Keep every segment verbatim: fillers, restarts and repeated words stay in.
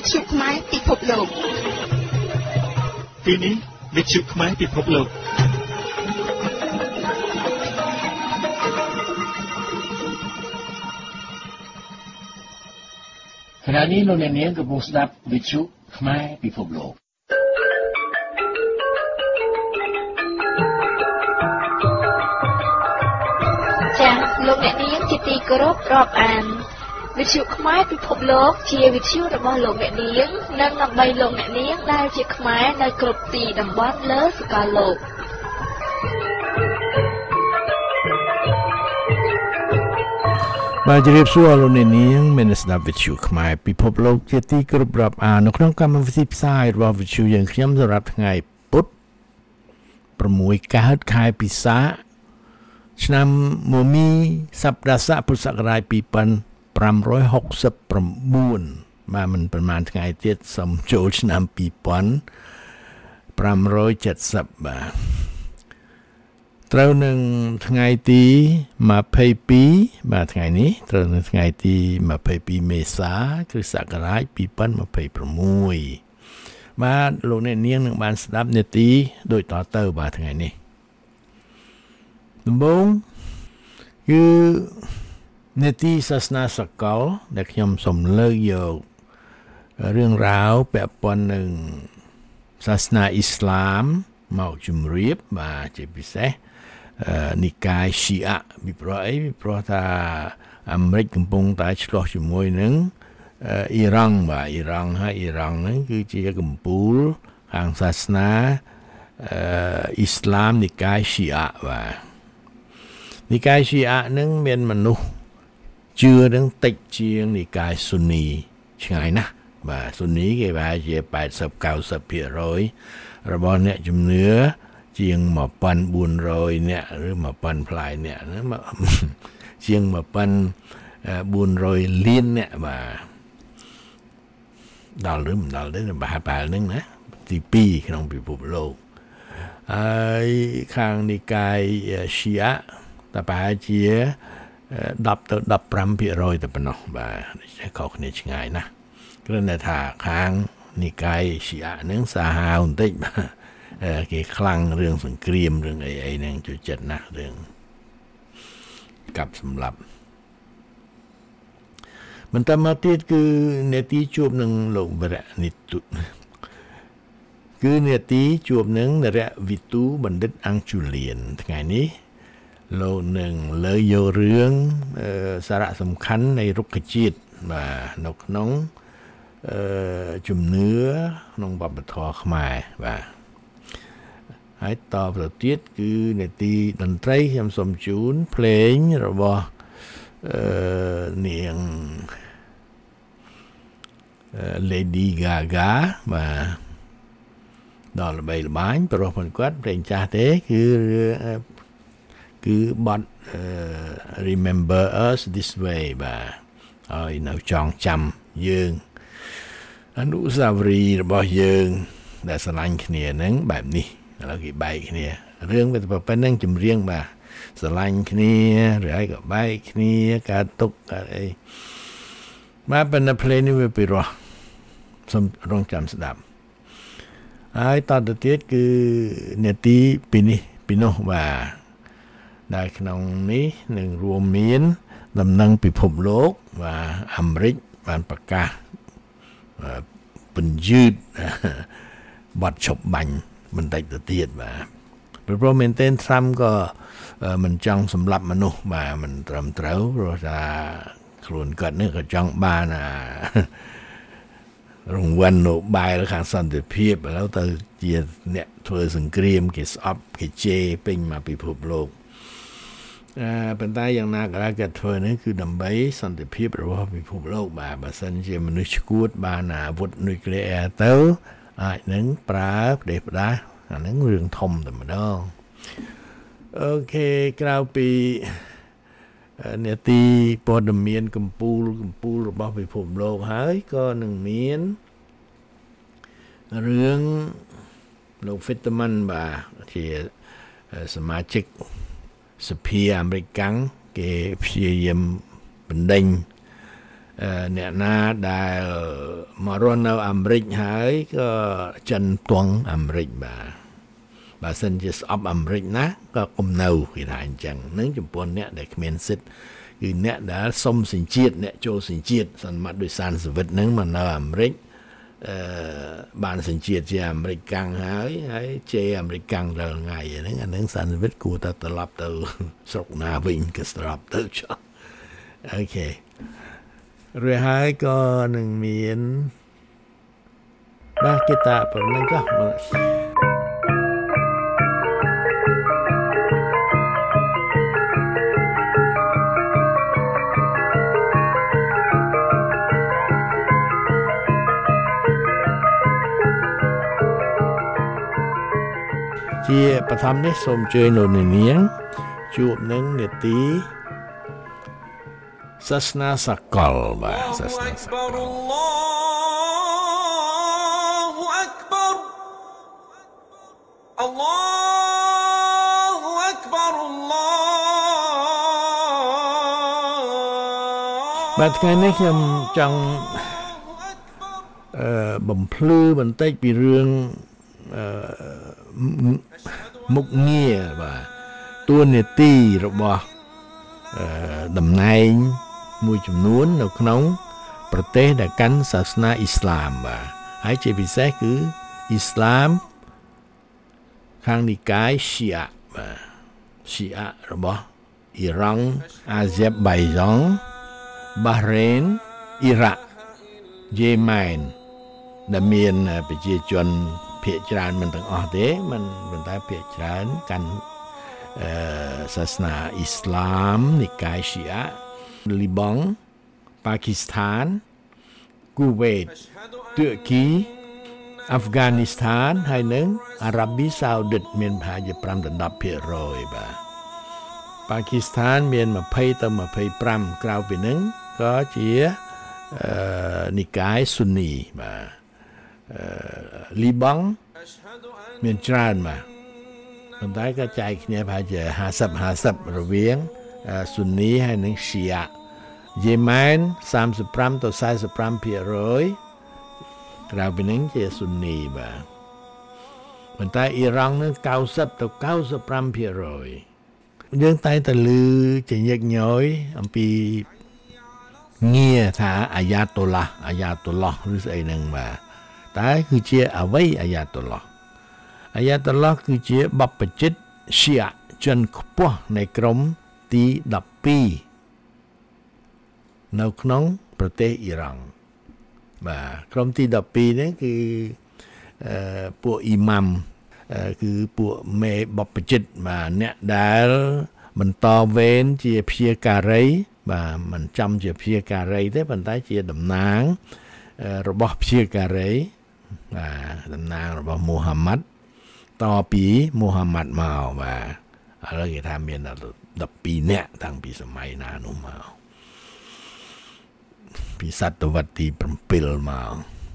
ទ្យុខ្មែរពិភពលោកទីនេះវិទ្យុខ្មែរពិភពលោកខណៈនេះលោកអ្នកនាងកំពុងស្ដាប់វិទ្យុខ្មែរពិភពលោកចា៎លោកអ្នកនាងជាទីគោរពរាប់អានវិទ្យុខ្មែរពិភពលោកជាវិទ្យុរបស់លោកអ្នកនាងនិងដើម្បីលោកអ្នកនាងដែលជាខ្មែរនៅគ្រប់ទីតំបន់លើសកលលោកបាទជម្រាបសួរលោកអ្នកនាងមានស្ដាប់វិទ្យុខ្មែរពិភពលោកជាទីគោរពរាប់អាននៅក្នុងកម្មវិធីផ្សាយរបស់វិទ្យុយើងខ្ញុំសម្រាប់ថ្ងៃពុធប្រាំមួយកើតខែពិសាខឆ្នាំមុំមីសប្តាហ៍ស័កពុទ្ធសករាជពីរពាន់ប្រាំរយហុកសិបប្រាំបួនបាទមិនប្រហែលថ្ងៃទៀតសូមចូលឆ្នាំពីរពាន់ប្រាំរយเจ็ดสิบបាទត្រូវនឹងថ្ងៃទីยี่สิบสองបាទថ្ងៃនេះត្រូវនឹងថ្ងៃទីยี่สิบสองមេសាគ្រិស្តសករាជពីរពាន់ยี่สิบหกបាទលោកអ្នកនាងនឹងបានស្ដាប់នាទីដូចតទៅបាទថ្ងៃនេះដំបូងគឺនាទីសាសនាសកលដែលខ្ញុំសូមលើកយករឿងរ៉ាវពាក់ព័ន្ធនឹងសាសនាអ៊ីស្លាមមកជម្រាបបាទជាពិសេសនិកាយស៊ីអាពីព្រោះអីពីព្រោះថាអាមេរិកកំពុងតែឆ្លោះជាមួយនឹងអ៊ីរ៉ង់បាទអ៊ីរ៉ង់ហើយអ៊ីរ៉ង់ហ្នឹងគឺជាកម្ពុជាខាងសាសនាអ៊ីស្លាមនិកាយស៊ីអាបាទនិកាយស៊ីអាហ្នឹងមានមនុស្សជឿនឹងតិចជាងនិកាយស៊ូនីឆ្ងាយណាស់បាទស៊ូនីគេប្រហែលជា แปดสิบถึงเก้าสิบភាគរយ របស់អ្នកជំនឿជាងmột nghìn bốn trămអ្នកឬmột nghìnផ្លាយអ្នកជាងmột nghìn bốn trămលានអ្នកបាទដល់ឬមិនដល់ទេប្រហែលបែបហ្នឹងណាទីពីរក្នុងពិភពលោកហើយខាងនិកាយស៊ីអាតែប្រហែលជាដប់ទៅដប់ប្រាំភាគរយតែប៉ុណ្ណោះបាទខុសគ្នាឆ្ងាយណាស់គ្រាន់តែថាខាងនិកាយស៊ីអាហ្នឹងសាហាវបន្តិចបាទគេខ្លាំងរឿងសង្គ្រាមរឿងអីអីហ្នឹងចូលចិត្តណាស់រឿងកាប់សម្លាប់បន្តមកទៀតគឺនេតិជួបនឹងលោកវរៈនិទុគឺនេតិជួបនឹងនរៈវិទូបណ្ឌិតអង្គជូលៀនថ្ងៃនេះលោកនឹងលើកយករឿងសារៈសំខាន់នៃរុក្ខជាតិបាទនៅក្នុងជំនឿក្នុងវប្បធម៌ខ្មែរបាទហើយតទៅទៀតគឺនេតិតន្ត្រីខ្ញុំសូមជូនភ្លេងរបស់អឺនាង Lady Gaga បាទដល់ល្បីល្បាញប្រុសផងគាត់ភ្លេងចាស់ទេគឺគឺបទ Remember Us This Way បាទហើយនៅចងចាំយើងអនុស្សាវរីយ៍របស់យើងដែលស្រឡាញ់គ្នាហ្នឹងបែបនេះឥឡូវគេបែកគ្នារឿងវាទៅប៉ុណ្្នឹងចម្រៀងបាទស្រឡាញ់គ្នាឬអីក៏បែកគ្នាកើតទុកកើតអីបាទប៉ុន្តែភ្លេងនេះវាពីរោះសូមរងចាំស្ដាប់ហើយតទៅទៀតគឺនាទីពីនេះពីនោះបាទដែលក្នុងនេះនឹងរួមមានដំណឹងពិភពលោកបាទអាមេរិកបានប្រកាសបញ្យឺតបទឈប់បាញ់បន្តិចទៅទៀតបាទព្រោះមែនទែនត្រាំក៏មិនចង់សម្លាប់មនុស្សបាទមិនត្រឹមត្រូវព្រោះថាខ្លួនគាត់នេះក៏ចង់បានរង្វាន់ណូបែលខាងសន្តិភាពឥឡូវទៅជាអ្នកធ្វើសង្គ្រាមគេស្អប់គេជេរពេញមកពិភពលោកអឺប៉ុន្តែយ៉ាងណាក៏ដោយគេធ្វើនេះគឺដើម្បីសន្តិភាពរបស់ពិភពលោកបាទបើសិនជាមនុស្សឈួតបានអាវុធនុយក្លេអ៊ែរទៅអាចនឹងប្រើប្រទេសផ្ដាស់អាហ្នឹងរឿងធំតែម្ដងអូខេក្រៅពីនេតិព័ត៌មានកម្ពុជាកម្ពុជារបស់ពិភពលោកហើយក៏នឹងមានរឿងលោក Fetterman បាទជាសមាជិកសភាអាមេរិកគេព្យាយាមបណ្ដេញអ្នកណាដែលមករស់នៅអាមេរិកហើយក៏ចិនទង់អាមេរិកបាទបើសិនជាស្អប់អាមេរិកណាក៏កុំនៅគេថាអញ្ចឹងនឹងចំពោះអ្នកដែលគ្មានសិទ្ធិគឺអ្នកដែលសុំសញ្ជាតិអ្នកចូលសញ្ជាតិសន្មតដោយសានសវិតហ្នឹងមកនៅអាមេរិកអឺបានសញ្ជាតិជាអាមេរិកកាំងហើយហើយជេអាមេរិកកាំងរាល់ថ្ងៃហ្នឹងអាហ្នឹងសានសវិតគួរតែត្រឡប់ទៅស្រុកណាវិញក៏ត្រឡប់ទៅចុះអូខេរួចហើយក៏នឹងមានបាទគេតាប៉ុណ្្នឹងចុះជាបឋមនេះសូមអញ្ជើញលោកនាងជួបនឹងនេតិសាសនាសកលបាទសាសនាសកលអល់ឡោះអក្បរអល់ឡោះបាទថ្ងៃនេះខ្ញុំចង់អឺបំភ្លឺបន្តិចពីរឿងអឺមុខងារបាទតួនាទីរបស់អឺតំណែងមួយចំនួននៅក្នុងប្រទេសដែលកាន់សាសនាអ៊ីស្លាមបាទហើយជាពិសេសគឺអ៊ីស្លាមខាងនិកាយឈីអាបាទឈីអារបស់អ៊ីរ៉ង់អាហ្សេបៃហ្សានបារ៉េនអ៊ីរ៉ាក់យេម៉ែនដែលមានប្រជាជនភាគច្រើនមិនទាំងអស់ទេមិនប៉ុន្តែភាគច្រើនកាន់អឺសាសនាអ៊ីស្លាមនិកាយឈីអាលីបង់ប៉ាគីស្ថានគូវេតតឺគីអាហ្វហ្គានីស្ថានហើយនិងអារ៉ាប៊ីសាអូឌីតមានប្រហែលជាfiveដល់tenភាគរយបាទប៉ាគីស្ថានមានtwentyទៅtwenty-fiveក្រៅពីនឹងក៏ជាអឺនិកាយស៊ុននីបាទអឺលីបង់មានច្រើនមកប៉ុន្តែក៏ចែកគ្នាប្រហែលជាfifty fiftyរវាងស៊ុននីហើយនិងឈីអាយេម៉ែនthirty-fiveទៅforty-fiveភាគរយក្រៅពីនឹងជាស៊ុននីបាទប៉ុន្តែអ៊ីរ៉ង់នឹងninetyទៅninety-fiveភាគរយយើងតែងតែឮជាញឹកញយអំពីងារថាអាយ៉ាតូឡាអាយ៉ាតូឡោះឬស្អីហ្នឹងបាទតែគឺជាអ្វីអាយ៉ាតូឡោះអាយ៉ាតូឡោះគឺជាបព្វជិតឈីអាជនខ្ពស់នៃក្រុមទីtwelveនៅក្នុងប្រទេសអ៊ីរ៉ង់បាទក្រុមទីtwelveនេះគឺអឺពួកអ៊ីម៉ាំគឺពួកមេបព្វជិតបាទអ្នកដែលបន្តវេនជាព្យាការីបាទមិនចាំជាព្យាការីទេប៉ុន្តែជាតំណាងរបស់ព្យាការីបាទតំណាងរបស់មូហាម៉ាត់តពីមូហាម៉ាត់មកបាទឥឡូវគេថាមានtwelveនាក់តាំងពីសម័យណានោះមកពីសតវត្សទីsevenមក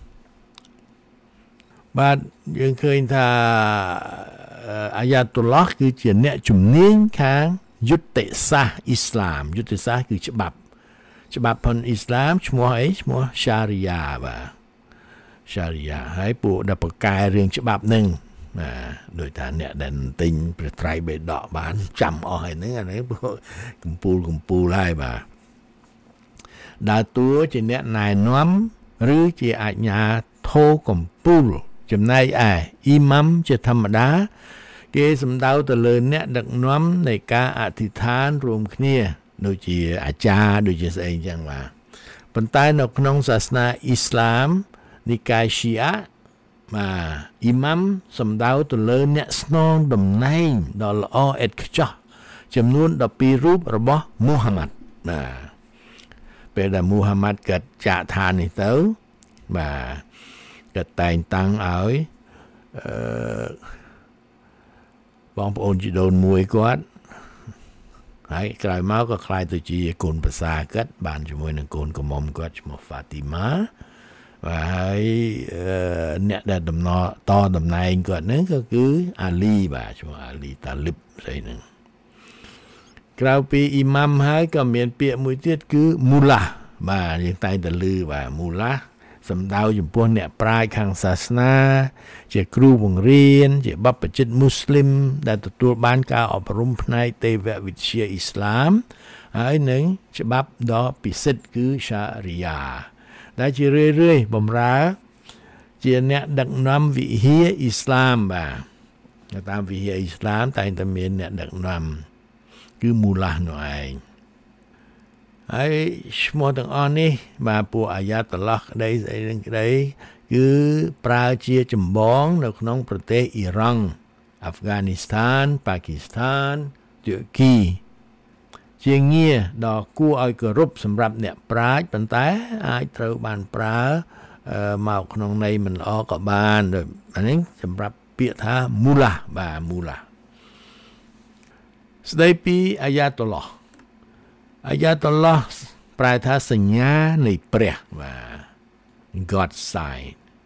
បាទយើងឃើញថាអាយ៉ាតូឡោះគឺជាអ្នកជំនាញខាងយុទ្ធសាស្ត្រអ៊ីស្លាមយុទ្ធសាស្ត្រគឺច្បាប់ច្បាប់ផងអ៊ីស្លាមឈ្មោះអីឈ្មោះសារីយ៉ាបាទសារីយ៉ាហើយពួកដែលបកកែរឿងច្បាប់ហ្នឹងបាទដោយថាអ្នកដែលទិញព្រះត្រៃបិដកបានចាំអស់ហើយហ្នឹងអានេះកំពូលកំពូលហើយបាទដើរតួជាអ្នកណែនាំឬជាអាជ្ញាធរកំពូលចំណែកឯអ៊ីម៉ាំជាធម្មតាគេសំដៅទៅលើអ្នកដឹកនាំនៃការអធិដ្ឋានរួមគ្នាដូចជាអាចារ្យដូចជាស្អីអញ្ចឹងបាទប៉ុន្តែនៅក្នុងសាសនាអ៊ីស្លាមនិកាយឈីអាបាទអ៊ីម៉ាំសំដៅទៅលើអ្នកស្នងតំណែងដ៏ល្អឥតខ្ចោះចំនួនtwelveរូបរបស់មូហាម៉ាត់បាទពេលដែលមូហាម៉ាត់កើតចាកឋាននេះទៅបាទគាត់តែងតាំងឲ្យអឺបងប្អូនជីដូនមួយគាត់ហើយក្រោយមកក៏ខ្លាយទៅជាកូនប្រសាគាត់បានជាមួយនឹងកូនកំមុំគាត់ឈ្មោះហ្វាទីម៉ាបាទហើយអ្នកដែលដំណតតំណែងគាត់ហ្នឹងក៏គឺអាលីបាទឈ្មោះអាលីតាលីបស្អីហ្នឹងក្រៅពីអ៊ីម៉ាំហើយក៏មានពាក្យមួយទៀតគឺមូឡាបាទយើងតែងតែឮបាទមូឡាសំដៅចំពោះអ្នកប្រាជ្ញខាងសាសនាជាគ្រូបង្រៀនជាបព្វជិតមូស្លីមដែលទទួលបានការអប់រំផ្នែកទេវវិទ្យាអ៊ីស្លាមហើយនឹងច្បាប់ដ៏ពិសិដ្ឋគឺសារីយ៉ាដែលជារឿយៗបំរើជាអ្នកដឹកនាំវិហារអ៊ីស្លាមបាទតាមវិហារអ៊ីស្លាមតែងតែមានអ្នកដឹកនាំគឺមូឡានោះឯងហើយឈ្មោះទាំងអស់នេះបាទពួកអាយ៉ាតឡោះក្តីស្អីនឹងក្តីគឺប្រើជាចម្បងនៅក្នុងប្រទេសអ៊ីរ៉ង់អាហ្វហ្គានីស្ថានប៉ាគីស្ថានទួរគីជាងារដ៏គួរឲ្យគោរពសម្រាប់អ្នកប្រាជ្ញប៉ុន្តែអាចត្រូវបានប្រើមកក្នុងន័យមិនល្អក៏បានដូចនេះសម្រាប់ពាក្យថាមូឡាបាទមូឡាស្ដីពីអាយ៉ាតុឡោះអាយ៉ាតុឡោះប្រែថាសញ្ញានៃព្រះបាទ God sign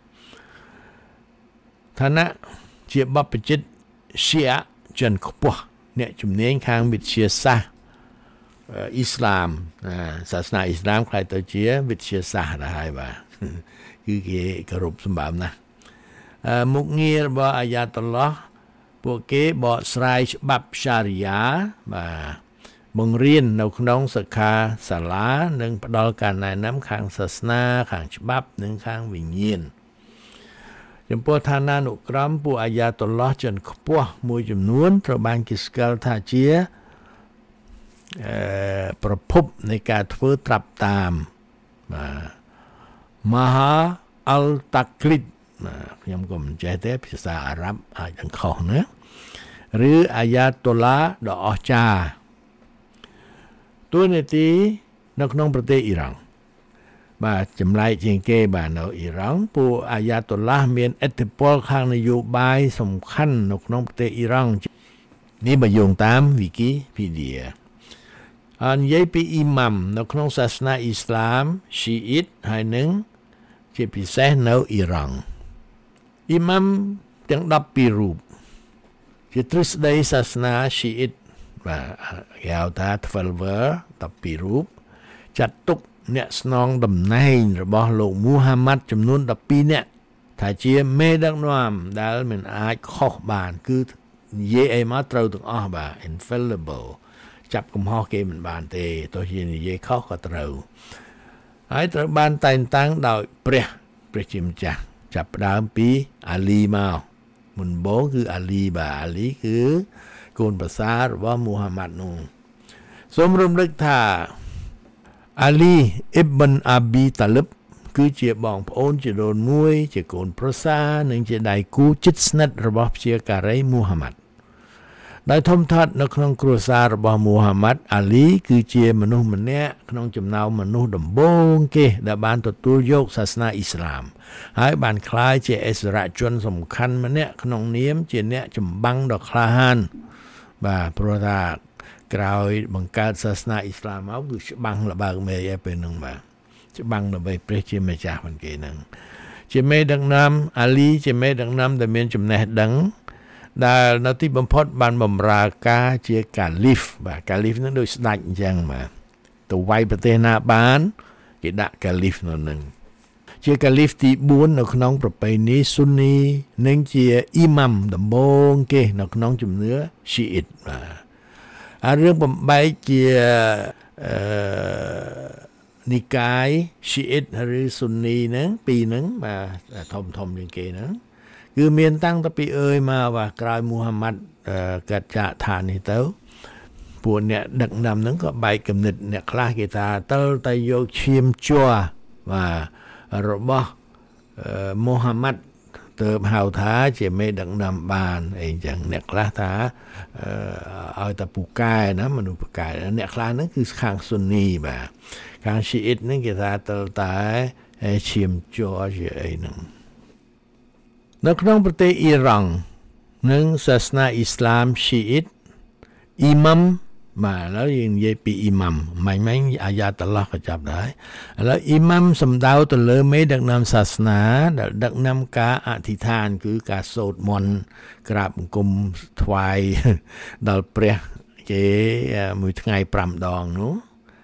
ឋានៈជាបព្វជិតឈីអាចិនខ្ពស់អ្នកជំនាញខាងវិទ្យាសាស្ត្រអ៊ីស្លាមសាសនាអ៊ីស្លាមខ្ល้ายទៅជាវិទ្យាសាស្ត្រដែរហើយបាទគឺគេគោរពសម្បើមណាស់មុខងាររបស់អាយ៉ាតុឡោះពួកគេបកស្រាយច្បាប់សារីយ៉ាបាទបង្រៀននៅក្នុងសិក្ខាសាលានិងផ្ដល់ការណែនាំខាងសាសនាខាងច្បាប់និងខាងវិញ្ញាណចំពោះឋានានុក្រមពួកអាយ៉ាតុឡោះចិនខ្ពស់មួយចំនួនត្រូវបានគេស្គាល់ថាជាអឺប្រភពនៃការធ្វើត្រាប់តាមបាទមហាអលតាក្លីតខ្ញុំក៏មិនចេះទេភាសាអារ៉ាប់អាចនឹងខុសណាឬអាយ៉ាតុឡាដ៏អស្ចារ្យតួនាទីនៅក្នុងប្រទេសអ៊ីរ៉ង់បាទចម្លែកជាងគេបាទនៅអ៊ីរ៉ង់ពួកអាយ៉ាតុឡាមានឥទ្ធិពលខាងនយោបាយសំខាន់នៅក្នុងប្រទេសអ៊ីរ៉ង់នេះបើយោងតាម Wikipedia អនិយាយពីអ៊ីម៉ាំនៅក្នុងសាសនាអ៊ីស្លាម Shiite ហើយនឹងជាពិសេសនៅអ៊ីរ៉ង់អ៊ីម៉ាំទាំងដប់ពីររូបជាទ្រឹស្ដីសាសនា Shiite បាទគេហៅថាtwelveដប់ពីររូបចាត់ទុកអ្នកស្នងតំណែងរបស់លោកមូហាម៉ាត់ចំនួនដប់ពីរនាក់ថាជាមេដឹកនាំដែលមិនអាចខុសបានគឺនិយាយអីមកត្រូវទាំងអស់បាទ infallible ចាប់កំហុសគេមិនបានទេទោះជានិយាយខុសក៏ត្រូវហើយត្រូវបានតែងតាំងដោយព្រះព្រះជាម្ចាស់ចាប់ផ្ដើមពីអាលីមកមុនបងគឺអាលីបាទអាលីគឺកូនប្រសាររបស់មូហាម៉ាត់នោះសូមរំលឹកថាអាលីអ៊ីប៊ុនអាប៊ីតាលិបគឺជាបងប្អូនជាដូនមួយជាកូនប្រសារនិងជាដៃគូជិតស្និទ្ធរបស់ព្យាការីមូហាម៉ាត់ដោយធំធាត់នៅក្នុងគ្រួសាររបស់មូហាម៉ាត់អាលីគឺជាមនុស្សម្នាក់ក្នុងចំណោមមនុស្សដំបូងគេដែលបានទទួលយកសាសនាអ៊ីស្លាមហើយបានក្លាយជាឥស្សរជនសំខាន់ម្នាក់ក្នុងនាមជាអ្នកចម្បាំងដ៏ក្លាហានបាទព្រោះថាក្រោយបង្កើតសាសនាអ៊ីស្លាមមកគឺច្បាំងលបើកមេឯពេលហ្នឹងបាទច្បាំងដើម្បីព្រះជាម្ចាស់ហ្នឹងគេហ្នឹងជាមេដឹកនាំអាលីជាមេដឹកនាំដែលមានចំណេះដឹងដែលនៅទីបំផុតបានបម្រើការជាកាលីហ្វបាទកាលីហ្វហ្នឹងដូចស្ដេចអញ្ចឹងបាទទៅវាយប្រទេសណាបានគេដាក់កាលីហ្វនៅហ្នឹងជាកាលីហ្វទីបួននៅក្នុងប្រពៃណីស៊ុននីនិងជាអ៊ីម៉ាំដំបូងគេនៅក្នុងជំនឿស៊ីអ៊ីតបាទអារឿងបំបែកជាអឺនិកាយស៊ីអ៊ីតឬស៊ុននីហ្នឹងពីរហ្នឹងបាទធំធំជាងគេហ្នឹងគឺមានតាំងពីអើយមកបាទក្រោយមូហាម៉ាត់កាត់ចាកឋាននេះទៅពួកអ្នកដឹកនាំហ្នឹងក៏បែកគំនិតអ្នកខ្លះគេថាតើតែយកឈាមជ័របាទរបស់មូហាម៉ាត់ទៅហៅថាជាមេដឹកនាំបានអីចឹងអ្នកខ្លះថាឲ្យតែពូកែណាមនុស្សពូកែអ្នកខ្លះហ្នឹងគឺខាងស៊ុននីបាទខាងស៊ីអ៊ីតហ្នឹងគេថាតើតែឈាមជ័រជាអីហ្នឹងនៅក្នុងប្រទេសអ៊ីរ៉ង់និងសាសនាអ៊ីស្លាមស៊ីអ៊ីតអ៊ីម៉ាំបាទឥឡូវយើងនិយាយពីអ៊ីម៉ាំមិញមិញអាយ៉ាតុឡោះក៏ចាប់ដែរឥឡូវអ៊ីម៉ាំសំដៅទៅលើមេដឹកនាំសាសនាដែលដឹកនាំការអធិដ្ឋានគឺការសូត្រមន្តក្រាបបង្គំថ្វាយដល់ព្រះគេមួយថ្ងៃប្រាំដងនោះ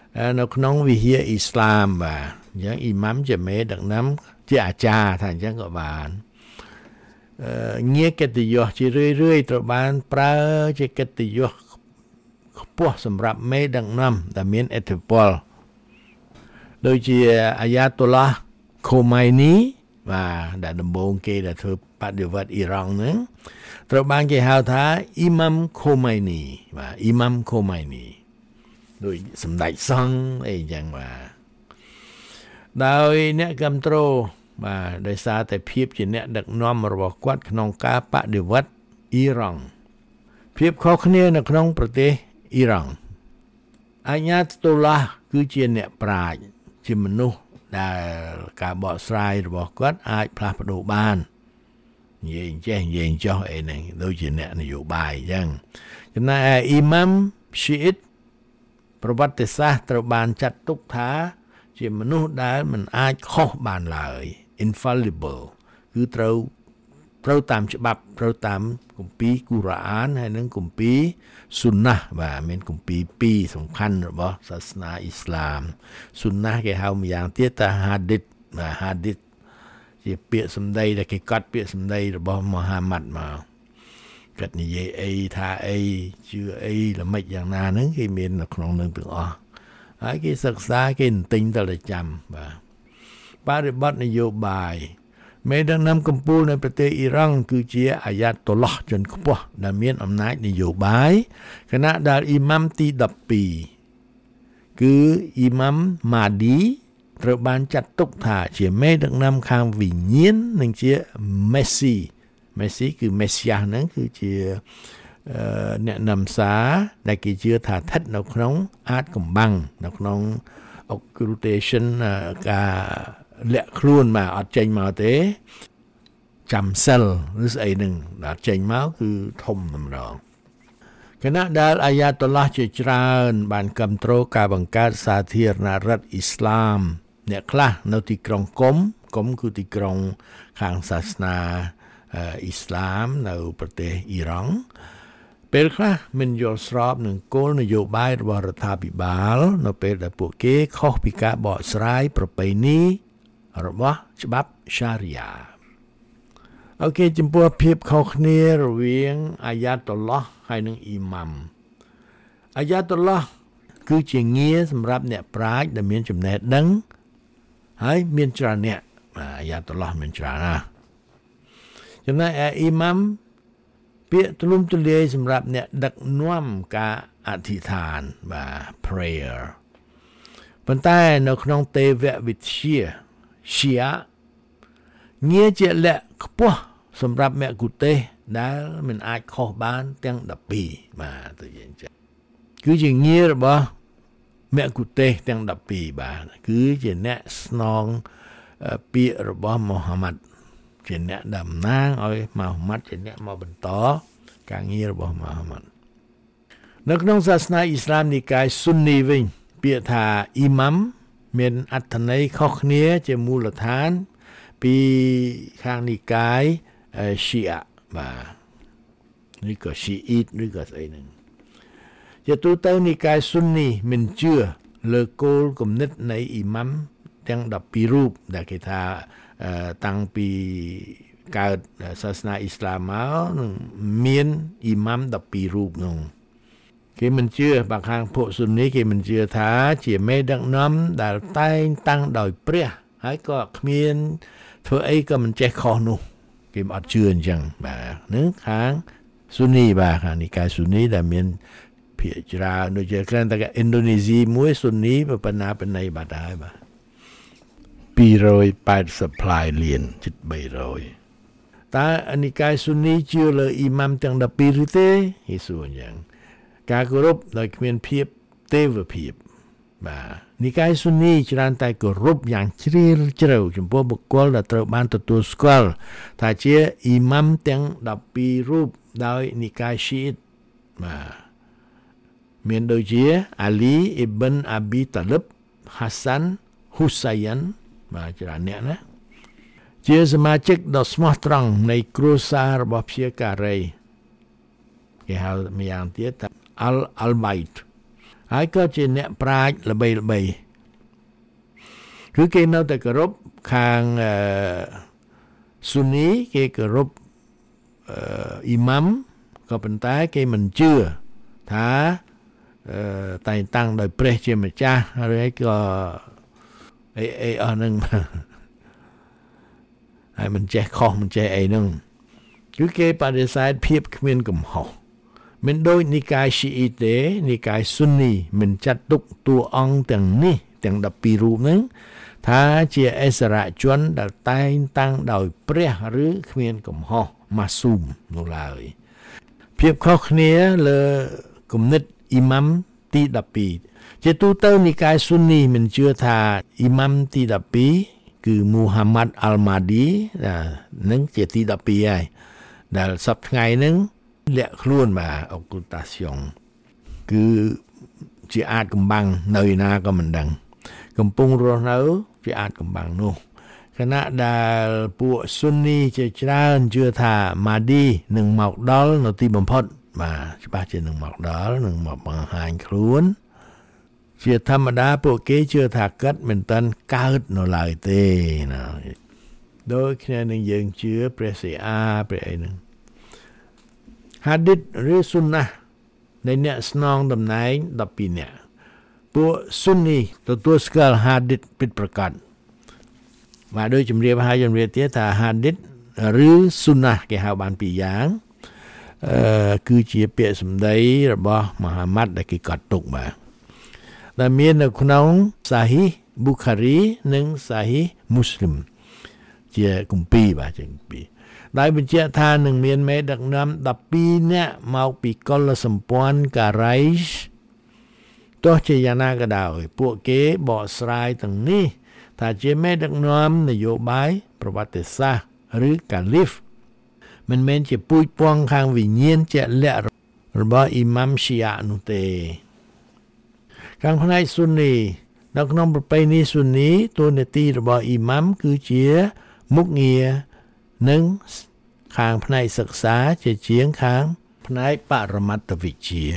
នៅក្នុងវិហារអ៊ីស្លាមបាទអញ្ចឹងអ៊ីម៉ាំជាមេដឹកនាំជាអាចារ្យថាអញ្ចឹងក៏បានងារកិត្តិយសជារឿយរឿយត្រូវបានប្រើជាកិត្តិយសខ្ពស់សម្រាប់មេដឹកនាំដែលមានឥទ្ធិពលដូចជាអាយ៉ាតុលឡាះខូម៉ៃនីបាទដែលដំបូងគេដែលធ្វើបដិវត្តអ៊ីរ៉ង់ហ្នឹងត្រូវបានគេហៅថាអ៊ីម៉ាំខូម៉ៃនីបាទអ៊ីម៉ាំខូម៉ៃនីដូចសម្ដេចសង្ឃអីចឹងបាទដោយអ្នកគ្រប់គ្រងបាទដោយសារតែភាពជាអ្នកដឹកនាំរបស់គាត់ក្នុងការបដិវត្តអ៊ីរ៉ង់ភាពខុសគ្នានៅក្នុងប្រទេសអ៊ីរ៉ង់អាញាតុលឡាះគឺជាអ្នកប្រាជ្ញជាមនុស្សដែលការបកស្រាយរបស់គាត់អាចផ្លាស់ប្ដូរបាននិយាយចេះនិយាយចោះអីហ្នឹងដូចជាអ្នកនយោបាយអញ្ចឹងចំណែកអ៊ីម៉ាំឈីអ៊ីតប្រវត្តិសាស្ត្រត្រូវបានចាត់ទុកថាជាមនុស្សដែលមិនអាចខុសបានឡើយ infallible គឺត្រូវត្រូវតាមច្បាប់ត្រូវតាមគម្ពីរកូរ៉ាអានហើយនិងគម្ពីរស៊ុនណាស់បាទមានគម្ពីរពីរសំខាន់របស់សាសនាអ៊ីស្លាមស៊ុនណាស់គេហៅម្យ៉ាងទៀតថាហាឌីតបាទហាឌីតជាពាក្យសម្ដីដែលគេកត់ពាក្យសម្ដីរបស់មូហាម៉ាត់មកគាត់និយាយអីថាអីជឿអីល្មិចយ៉ាងណាហ្នឹងគេមាននៅក្នុងនឹងទាំងអស់ហើយគេសិក្សាគេទិញទៅតែចាំបាទបរិបទនយោបាយមេដឹកនាំកម្ពុជានៅប្រទេសអ៊ីរ៉ង់គឺជាអាយ៉ាតុលឡាះជាន់ខ្ពស់ដែលមានអំណាចនយោបាយខណៈដែលអ៊ីម៉ាំទីដប់ពីរគឺអ៊ីម៉ាំម៉ាឌីត្រូវបានចាត់ទុកថាជាមេដឹកនាំខាងវិញ្ញាណនិងជាមេស៊ីមេស៊ីគឺមេស៊ីយ៉ាហ្នឹងគឺជាអ្នកនំសាដែលគេជឿថាស្ថិតនៅក្នុងអាតកំបាំងនៅក្នុង occultation ការលាក់ខ្លួនមកអត់ចេញមកទេចាំសិលឬស្អីហ្នឹងដល់ចេញមកគឺធំម្ដងគណៈដែលអាយ៉ាតុលឡាះជាច្រើនបានគ្រប់គ្រងការបង្កើតសាធារណរដ្ឋអ៊ីស្លាមអ្នកខ្លះនៅទីក្រុងកុំកុំគឺទីក្រុងខាងសាសនាអ៊ីស្លាមនៅប្រទេសអ៊ីរ៉ង់ពេលខ្លះមិនយល់ស្របនឹងគោលនយោបាយរបស់រដ្ឋាភិបាលនៅពេលដែលពួកគេខុសពីការបកស្រាយប្រពៃណីរបស់ច្បាប់សារីយ៉ាអូខេចំពោះភាពខុសគ្នារវាងអាយ៉ាតុលឡាះហើយនិងអ៊ីម៉ាំអាយ៉ាតុលឡាះគឺជាងារសម្រាប់អ្នកប្រាជ្ញដែលមានចំណេះដឹងហើយមានច្រើនអ្នកអាយ៉ាតុលឡាះមានច្រើនណាស់ចំណែកអ៊ីម៉ាំពាក្យទូលំទូលាយសម្រាប់អ្នកដឹកនាំការអធិដ្ឋានបាទ prayer ប៉ុន្តែនៅក្នុងទេវវិទ្យាជាងារជាលក្ខខ្ពស់សម្រាប់មគ្គុទេសក៍ដែលមិនអាចខុសបានទាំងដប់ពីរបាទទៅយ៉ាងចឹងគឺជាងាររបស់មគ្គុទេសក៍ទាំងដប់ពីរបាទគឺជាអ្នកស្នងពាក្យរបស់មូហាម៉ាត់ជាអ្នកតំណាងឲ្យមូហាម៉ាត់ជាអ្នកមកបន្តការងាររបស់មូហាម៉ាត់នៅក្នុងសាសនាអ៊ីស្លាមនិកាយស៊ុននីវិញពាក្យថាអ៊ីម៉ាំមានអត្ថន័យខុសគ្នាជាមូលដ្ឋានពីខាងនិកាយឈីអាបាទឬក៏ឈីអ៊ីតឬក៏ស្អីហ្នឹងជាទូទៅនិកាយស៊ុននីមិនជឿលើគោលគំនិតនៃអ៊ីម៉ាំទាំងដប់ពីររូបដែលគេថាតាំងពីកើតសាសនាអ៊ីស្លាមមកនឹងមានអ៊ីម៉ាំដប់ពីររូបនោះគេមិនជឿបាខាងពួកស៊ុននីគេមិនជឿថាជាមេដឹកនាំដែលតែងតាំងដោយព្រះហើយក៏គ្មានធ្វើអីក៏មិនចេះខុសនោះគេមិនអត់ជឿអញ្ចឹងបាទនឹងខាងស៊ុននីបាទខាងនិកាយស៊ុននីដែលមានភាគច្រើនដូចជាគ្រាន់តែឥណ្ឌូនេស៊ីមួយស៊ុននីប៉ុណ្ណាប៉ុណ្ណីបាត់ហើយបាទពីររយแปดสิบផ្លាយលានជិតបីរយតើនិកាយស៊ុននីជឿលើអ៊ីម៉ាំទាំងដប់ពីរឬទេគេសួរអញ្ចឹងការគោរពដោយគ្មានភាពទេវភាពបាទនិកាយស៊ុននីច្រើនតែគោរពយ៉ាងជ្រាលជ្រៅចំពោះបុគ្គលដែលត្រូវបានទទួលស្គាល់ថាជាអ៊ីម៉ាំទាំងដប់ពីររូបដោយនិកាយឈីអ៊ីតបាទមានដូចជាអាលីអ៊ីប៊ិនអាប៊ីតាលិបហាសាន់ហ៊ូសៃនបាទច្រើនអ្នកណាជាសមាជិកដ៏ស្មោះត្រង់នៃគ្រួសាររបស់ព្យាការីគេហៅម្យ៉ាងទៀតថា Al Albayt ហើយក៏ជាអ្នកប្រាជ្ញល្បីល្បីគឺគេនៅតែគោរពខាងស៊ូនីគេគោរពអ៊ីម៉ាំក៏ប៉ុន្តែគេមិនជឿថាតែងតាំងដោយព្រះជាម្ចាស់ឬក៏អីអីអស់ហ្នឹងហើយមិនចេះខុសមិនចេះអីហ្នឹងគឺគេបដិសេធភាពគ្មានកំហុសមិនដូចនិកាយស៊ីអ៊ីទេនិកាយស៊ុននីមិនចាត់ទុកតួអង្គទាំងនេះទាំងដប់ពីររូបហ្នឹងថាជាអិសរជនដែលតែងតាំងដោយព្រះឬគ្មានកំហុសម៉ាស៊ូមនោះឡើយភាពខុសគ្នាលើគំនិតអ៊ីម៉ាំទីដប់ពីរជាទូទៅនិកាយស៊ុននីមិនជឿថាអ៊ីម៉ាំទីដប់ពីរគឺមូហាម៉ាត់អាល់ម៉ាឌីនឹងជាទីដប់ពីរហើយដែលសប្តាហ៍ថ្ងៃហ្នឹងលាក់ខ្លួនបាទ occultation គឺជាអាចកំបាំងនៅឯណាក៏មិនដឹងកំពុងរស់នៅជាអាចកំបាំងនោះខណៈដែលពួកស៊ុននីជាច្រើនជឿថាម៉ាឌីនឹងមកដល់នៅទីបំផុតបាទច្បាស់ជានឹងមកដល់នឹងមកបង្ហាញខ្លួនជាធម្មតាពួកគេជឿថាគាត់មិនតាន់កើតនៅឡើយទេណាដូចគ្នានឹងយើងជឿព្រះសីអាព្រះអីហ្នឹងហាឌីតឬស៊ុនណានៃអ្នកស្នងតំណែងដប់ពីរនាក់ពួកស៊ុននីទទួលស្គាល់ហាឌីតពិតប្រាកដបាទដូចជំរាបហើយជំរាបទៀតថាហាឌីតឬស៊ុនណាគេហៅបានពីរយ៉ាងអឺគឺជាពាក្យសម្ដីរបស់មហាម៉ាត់ដែលគេកត់ទុកបាទដែលមាននៅក្នុងសាហ៊ីប៊ូខារីនិងសាហ៊ីមូស្លីមជាគម្ពីរបាទជាគម្ពីរដែលបញ្ជាក់ថានឹងមានមេដឹកនាំដប់ពីរនាក់មកពីកុលសម្ព័ន្ធការ៉ៃសទោះជាយ៉ាងណាក៏ដោយពួកគេបកស្រាយទាំងនេះថាជាមេដឹកនាំនយោបាយប្រវត្តិសាស្ត្រឬកាលីហ្វមិនមែនជាពូជពងខាងវិញ្ញាណជាក់លាក់របស់អ៊ីម៉ាំស៊ីអានោះទេខាងផ្នែកស៊ុននីនៅក្នុងប្រពៃណីស៊ុននីតួនាទីរបស់អ៊ីម៉ាំគឺជាមុខងារនិងខាងផ្នែកសិក្សាជាជាងខាងផ្នែកបរមត្តវិជ្ជា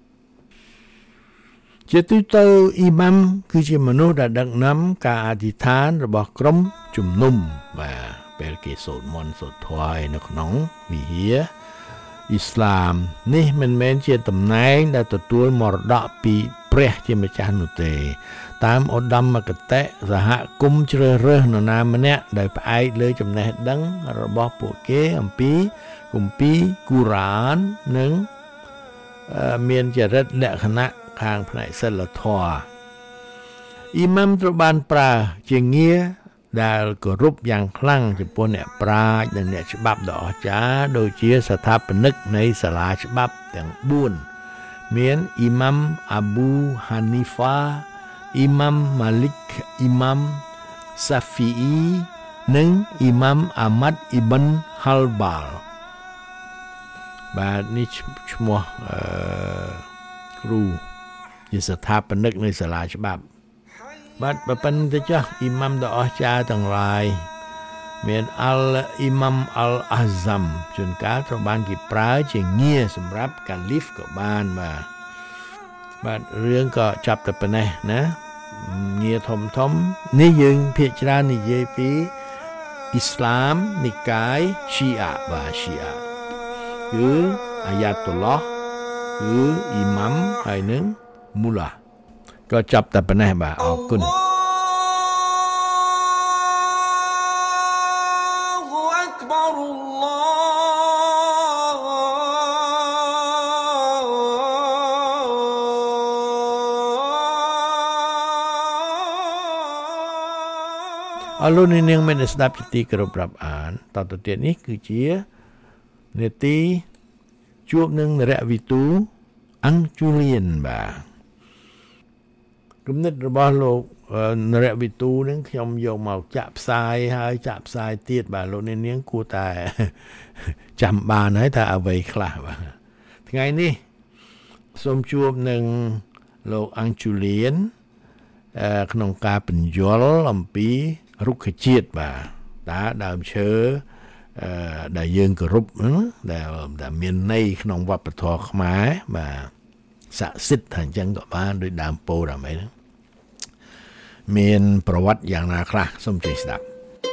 ជាទូទៅអ៊ីម៉ាំគឺជាមនុស្សដែលដឹកនាំការអធិដ្ឋានរបស់ក្រុមជំនុំបាទពេលគេសូត្រមន្តសូត្រធម៌នៅក្នុងវិហារអ៊ីស្លាមនេះមិនមែនជាតំណែងដែលទទួលមរតកពីព្រះជាម្ចាស់នោះទេតាមឧត្តមគតិសហគមន៍ជ្រើសរើសនរណាម្នាក់ដែលផ្អែកលើចំណេះដឹងរបស់ពួកគេអំពីគម្ពីរគូរ៉ាននិងមានចរិតលក្ខណៈខាងផ្នែកសិលធម៌អ៊ីម៉ាំត្រូវបានប្រើជាងារដែលគោរពយ៉ាងខ្លាំងចំពោះអ្នកប្រាជ្ញនិងអ្នកច្បាប់ដ៏អស្ចារ្យដូចជាស្ថាបនិកនៃសាលាច្បាប់ទាំងបួនមានអ៊ីម៉ាំអាប៊ូហានីហ្វាអ៊ីម៉ាំម៉ាលិកអ៊ីម៉ាំសាហ្វីអ៊ីនិងអ៊ីម៉ាំអាម៉ាត់អ៊ីប៊ិនហាល់បាល់បាទនេះឈ្មោះអឺគ្រូជាស្ថាបនិកនៃសាលាច្បាប់បាទបើប៉ុន្តែចាស់អ៊ីម៉ាំដ៏អស្ចារ្យទាំងឡាយមានអលអ៊ីម៉ាំអលអាហ្សាំជួនកាលត្រូវបានគេប្រើជាងារសម្រាប់កាលីហ្វក៏បានបាទបាទរឿងក៏ចាប់តែប៉ុណ្ណេះណាងារធំធំនេះយើងភាគច្រើននិយាយពីអ៊ីស្លាមនិកាយឈីអាបាទឈីអាគឺអាយ៉ាតុលឡោះគឺអ៊ីម៉ាំហើយនឹងមូឡាក៏ចាប់តែប៉ុណ្ណេះបាទអរគុណអរលោកនាងមានស្ដាប់ជាទីគោរពរាប់អានតទៅទៀតនេះគឺជានេតិជួបនឹងនរវិទូអង្ជូលៀនបាទគំនិតរបស់លោកនរវិទូនឹងខ្ញុំយកមកចាក់ផ្សាយហើយចាក់ផ្សាយទៀតបាទលោកនាងគួរតែចាំបានហើយថាអ្វីខ្លះបាទថ្ងៃនេះសូមជួបនឹងលោកអង្ជូលៀនក្នុងការបញ្យល់អំពីរុក្ខជាតិបាទតើដើមឈើអឺដែលយើងគោរពហ្នឹងដែលដែលមានន័យក្នុងវប្បធម៌ខ្មែរបាទស័ក្តិសិទ្ធិថាអញ្ចឹងក៏បានដោយដើមពោធិ៍ដើម្បីហ្នឹងមានប្រវត្តិយ៉ាងណាខ្លះសូមជួយស្ដាប់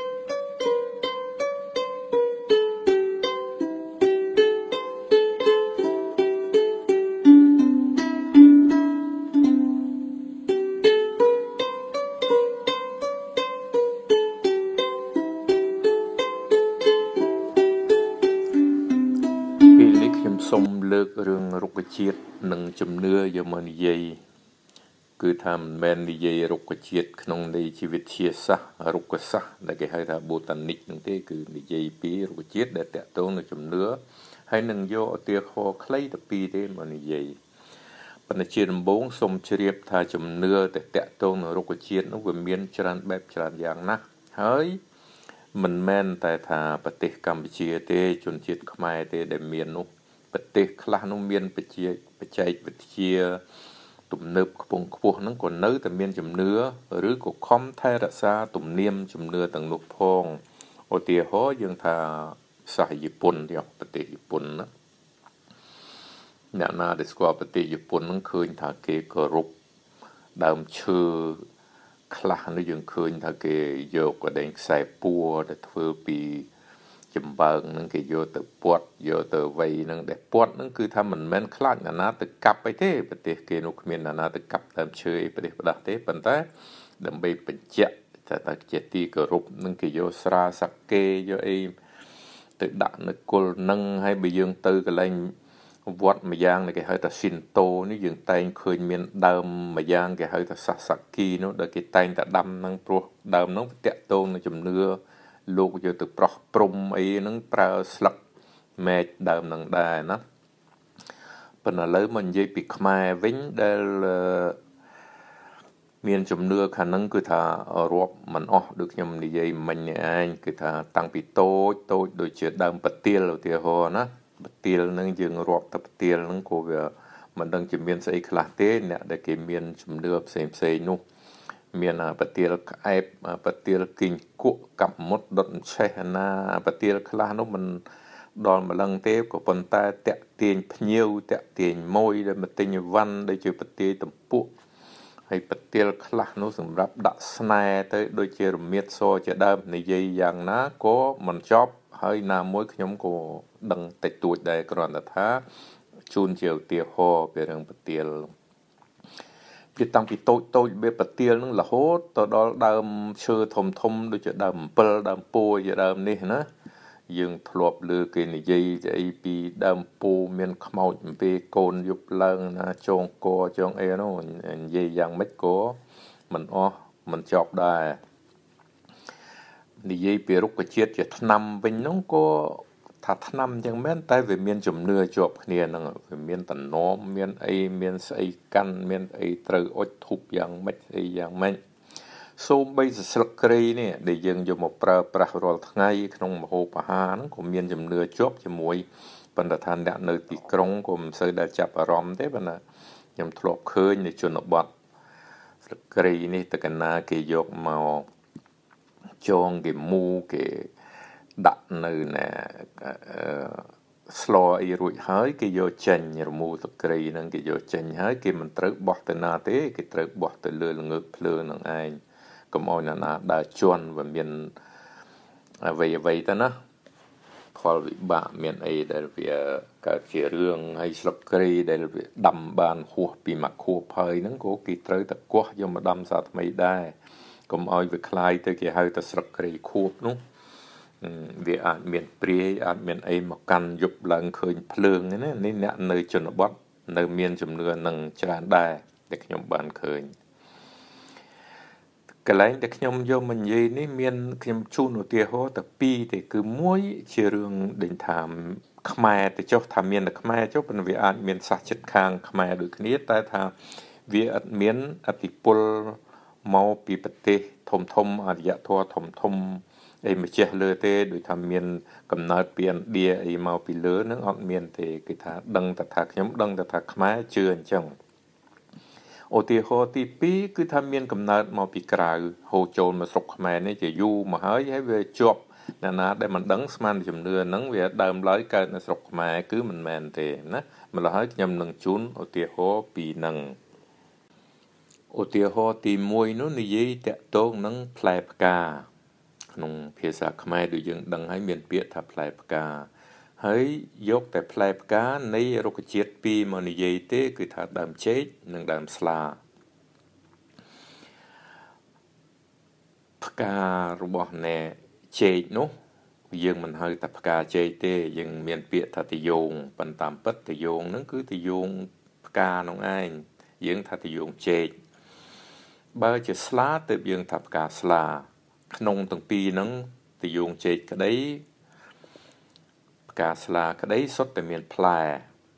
សូមលើករឿងរុក្ខជាតិនិងជំនឿយកមកនិយាយគឺថាមិនមែននិយាយរុក្ខជាតិក្នុងន័យជីវវិទ្យាសាស្ត្ររុក្ខសាស្ត្រដែលគេហៅថា Botanic ហ្នឹងទេគឺនិយាយពីរុក្ខជាតិដែលតាក់ទងនឹងជំនឿហើយនឹងយកឧទាហរណ៍ខ្លីទៅពីរទេមកនិយាយប៉ុន្តែជាដំបូងសូមជ្រាបថាជំនឿដែលតាក់ទងនឹងរុក្ខជាតិនោះវាមានច្រើនបែបច្រើនយ៉ាងណាស់ហើយមិនមែនតែថាប្រទេសកម្ពុជាទេជនជាតិខ្មែរទេដែលមាននោះប្រទេសខ្លះនោះមានបច្ចេកបច្ចេកវិទ្យាទំនើបខ្ពង់ខ្ពស់ហ្នឹងក៏នៅតែមានជំនឿឬក៏ខំថែរក្សាទំនៀមជំនឿទាំងនោះផងឧទាហរណ៍យើងថាសហជប៉ុនទីប្រទេសជប៉ុនណាអ្នកណាដែលស្គាល់ប្រទេសជប៉ុនហ្នឹងឃើញថាគេគោរពដើមឈើខ្លះនេះយើងឃើញថាគេយកកដែងខ្សែពួរដែលធ្វើពីចំបើងហ្នឹងគេយកទៅពាត់យកទៅវៃហ្នឹងដែលពាត់ហ្នឹងគឺថាមិនមែនខ្លាចណានាទៅកាប់អីទេប្រទេសគេនោះគ្មានណានាទៅកាប់ដើមឈើអីប្រទេសផ្ដាស់ទេប៉ុន្តែដើម្បីបញ្ជាក់ថាតើជាទីគោរពហ្នឹងគេយកស្រាសាកេយកអីទៅដាក់នៅគល់នឹងហើយបើយើងទៅកន្លែងវត្តម្យ៉ាងគេហៅថាស៊ីនតូនេះយើងតែងឃើញមានដើមម្យ៉ាងគេហៅថាសាសាគីនោះដែលគេតែងតែដាំហ្នឹងព្រោះដើមហ្នឹងវាតាក់ទងនឹងជំនឿលោកយកទៅប្រោះព្រំអីហ្នឹងប្រើស្លឹកមែកដើមហ្នឹងដែរណាប៉ុន្តែឥឡូវមកនិយាយពីខ្មែរវិញដែលមានជំនឿខាងហ្នឹងគឺថារាប់មិនអស់ដូចខ្ញុំនិយាយមិញនេះឯងគឺថាតាំងពីតូចតូចដូចជាដើមប្រទាលឧទាហរណ៍ណាប្រទាលហ្នឹងយើងរាប់ទៅប្រទាលហ្នឹងក៏វាមិនដឹងជាមានស្អីខ្លះទេអ្នកដែលគេមានជំនឿផ្សេងផ្សេងនោះមានប្រទាលក្អែបប្រទាលគិញគក់កាប់មុតដុតឆេះណាប្រទាលខ្លះនោះមិនដល់ម្លឹងទេក៏ប៉ុន្តែតាក់ទាញភ្ញៀវតាក់ទាញម៉ួយដែលមកទិញអីវ៉ាន់ដែលជាប្រទាយតំពួកហើយប្រទាលខ្លះនោះសម្រាប់ដាក់ស្នេហ៍ទៅដូចជារមៀតសជាដើមនិយាយយ៉ាងណាក៏មិនចប់ហើយណាមួយខ្ញុំក៏ដឹងតិចតួចដែរគ្រាន់តែថាជូនជាឧទាហរណ៍ពីរឿងប្រទាលពីតាំងពីតូចតូចវាប្រទាលនឹងរហូតទៅដល់ដើមឈើធំធំដូចជាដើមអំពិលដើមពោជាដើមនេះណាយើងធ្លាប់លើគេនិយាយស្អីពីដើមពោមានខ្មោចអំពីកូនយប់ឡើងណាចងកចងអីនោះនិយាយយ៉ាងម៉េចក៏មិនអស់មិនចប់ដែរនិយាយពីរុក្ខជាតិជាថ្នាំវិញនោះក៏ថាថ្នាំចឹងមែនតែវាមានជំនឿជាប់គ្នាហ្នឹងវាមានតំណមមានអីមានស្អីកាន់មានអីត្រូវអុជធូបយ៉ាងម៉េចអីយ៉ាងម៉េចសូម្បីតែស្លឹកគ្រៃនេះដែលយើងយកមកប្រើប្រាស់រាល់ថ្ងៃក្នុងម្ហូបអាហារហ្នឹងក៏មានជំនឿជាប់ជាមួយប៉ុន្តែថាអ្នកនៅទីក្រុងក៏មិនសូវដែលចាប់អារម្មណ៍ទេប៉ុន្តែខ្ញុំធ្លាប់ឃើញនៅជនបទស្លឹកគ្រៃនេះទៅកណាគេយកមកចងគេមូគេដាក់នៅណាស្លអីរួចហើយគេយកចេញរមូលទឹកក្រីហ្នឹងគេយកចេញហើយគេមិនត្រូវបោះទៅណាទេគេត្រូវបោះទៅលើល្ងើកភ្លើងនឹងឯងកុំឲ្យណាណាដើរជន់វាមានអ្វីអ្វីទៅណាផលវិបាកមានអីដែលវាកើតជារឿងហើយស្លឹកគ្រៃដែលវាដាំបានហួសពីមួយខួបហើយហ្នឹងក៏គេត្រូវតែគាស់យកមកដាំសាថ្មីដែរកុំឲ្យវាคล้ายទៅគេហៅតែស្លឹកគ្រៃខួបនោះវាអាចមានព្រាយអាចមានអីមកកាន់យប់ឡើងឃើញភ្លើងណានេះអ្នកនៅជនបទនៅមានជំនឿនឹងច្រើនដែរដែលខ្ញុំបានឃើញកន្លែងដែលខ្ញុំយកមកនិយាយនេះមានខ្ញុំជូនឧទាហរណ៍តែពីរទេគឺមួយជារឿងដេញថាខ្មែរទៅចុះថាមានតែខ្មែរចុះប៉ុន្តែវាអាចមានសាសជិតខាងខ្មែរដូចគ្នាតែថាវាអត់មានអតិពលមកពីប្រទេសធំធំអរិយធម៌ធំធំអីមកចេះលើទេដូចថាមានកំណើតពីឥណ្ឌាអីមកពីលើហ្នឹងអត់មានទេគេថាដឹងតែថាខ្ញុំដឹងតែថាខ្មែរជឿអញ្ចឹងឧទាហរណ៍ទីពីរគឺថាមានកំណើតមកពីក្រៅហូរចូលមកស្រុកខ្មែរនេះជាយូរមកហើយហើយវាជាប់ណាណាដែលមិនដឹងស្មានជំនឿហ្នឹងវាដើមឡើយកើតនៅស្រុកខ្មែរគឺមិនមែនទេណាម្ល៉េះហើយខ្ញុំនឹងជូនឧទាហរណ៍ពីហ្នឹងឧទាហរណ៍ទីមួយនោះនិយាយតាក់ទងនឹងផ្លែផ្កាក្នុងភាសាខ្មែរដូចយើងដឹងហើយមានពាក្យថាផ្លែផ្កាហើយយកតែផ្លែផ្កានៃរុក្ខជាតិពីរមកនិយាយទេគឺថាដើមចេកនិងដើមស្លាផ្ការបស់អ្នកចេកនោះយើងមិនហៅថាផ្កាចេកទេយើងមានពាក្យថាតយោងប៉ុន្តែតាមពិតតយោងហ្នឹងគឺតយោងផ្កានោះឯងយើងថាតយោងចេកបើជាស្លាទើបយើងថាផ្កាស្លាក្នុងទាំងពីរហ្នឹងតយោងចេកក្តីផ្កាស្លាក្តីសុទ្ធតែមានផ្លែ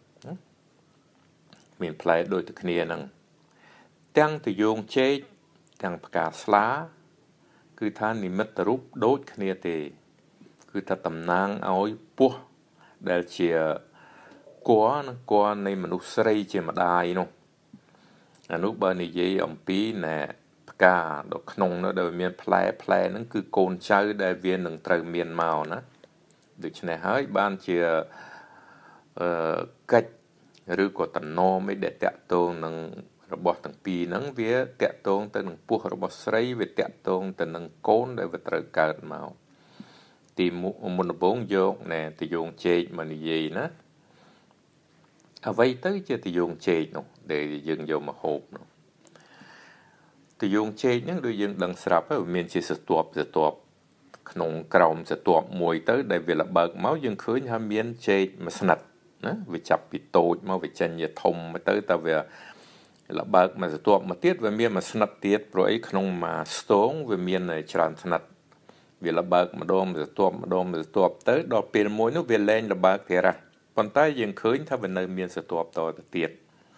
មានផ្លែដូចតែគ្នាហ្នឹងទាំងតយោងចេកទាំងផ្កាស្លាគឺថានិមិត្តរូបដូចគ្នាទេគឺថាតំណាងឲ្យពស់ដែលជាគួរនិងគួរនៃមនុស្សស្រីជាម្ដាយនោះអានោះបើនិយាយអំពីណែផ្កាដល់ក្នុងនោះដែលមានផ្លែផ្លែហ្នឹងគឺកូនចៅដែលវានឹងត្រូវមានមកណាដូច្នេះហើយបានជាអឺកិច្ចឬក៏តំណមឯដែលតាក់ទងនឹងរបស់ទាំងពីរហ្នឹងវាតាក់ទងទៅនឹងពោះរបស់ស្រីវាតាក់ទងទៅនឹងកូនដែលវាត្រូវកើតមកទីមុនដំបូងយកណែតយោងចេកមកនិយាយណាអ្វីទៅជាតយោងចេកនោះដែលយើងយកមកហូបនោះតយោងចេកហ្នឹងដូចយើងដឹងស្រាប់ហើយមានជាស្ទាប់ស្ទាប់ក្នុងក្រោមស្ទាប់មួយទៅដែលវាលបើកមកយើងឃើញថាមានចេកមួយស្និតណាវាចាប់ពីតូចមកវាចេញជាធំទៅតែវាលបើកមកស្ទាប់មកទៀតវាមានមួយស្និតទៀតព្រោះអីក្នុងមួយស្ទងវាមានច្រើនស្និតវាលបើកម្ដងស្ទាប់ម្ដងស្ទាប់ទៅដល់ពេលមួយនោះវាលែងលបើកទៀតហ่ะប៉ុន្តែយើងឃើញថាវានៅមានស្ទាប់តទៅទៀត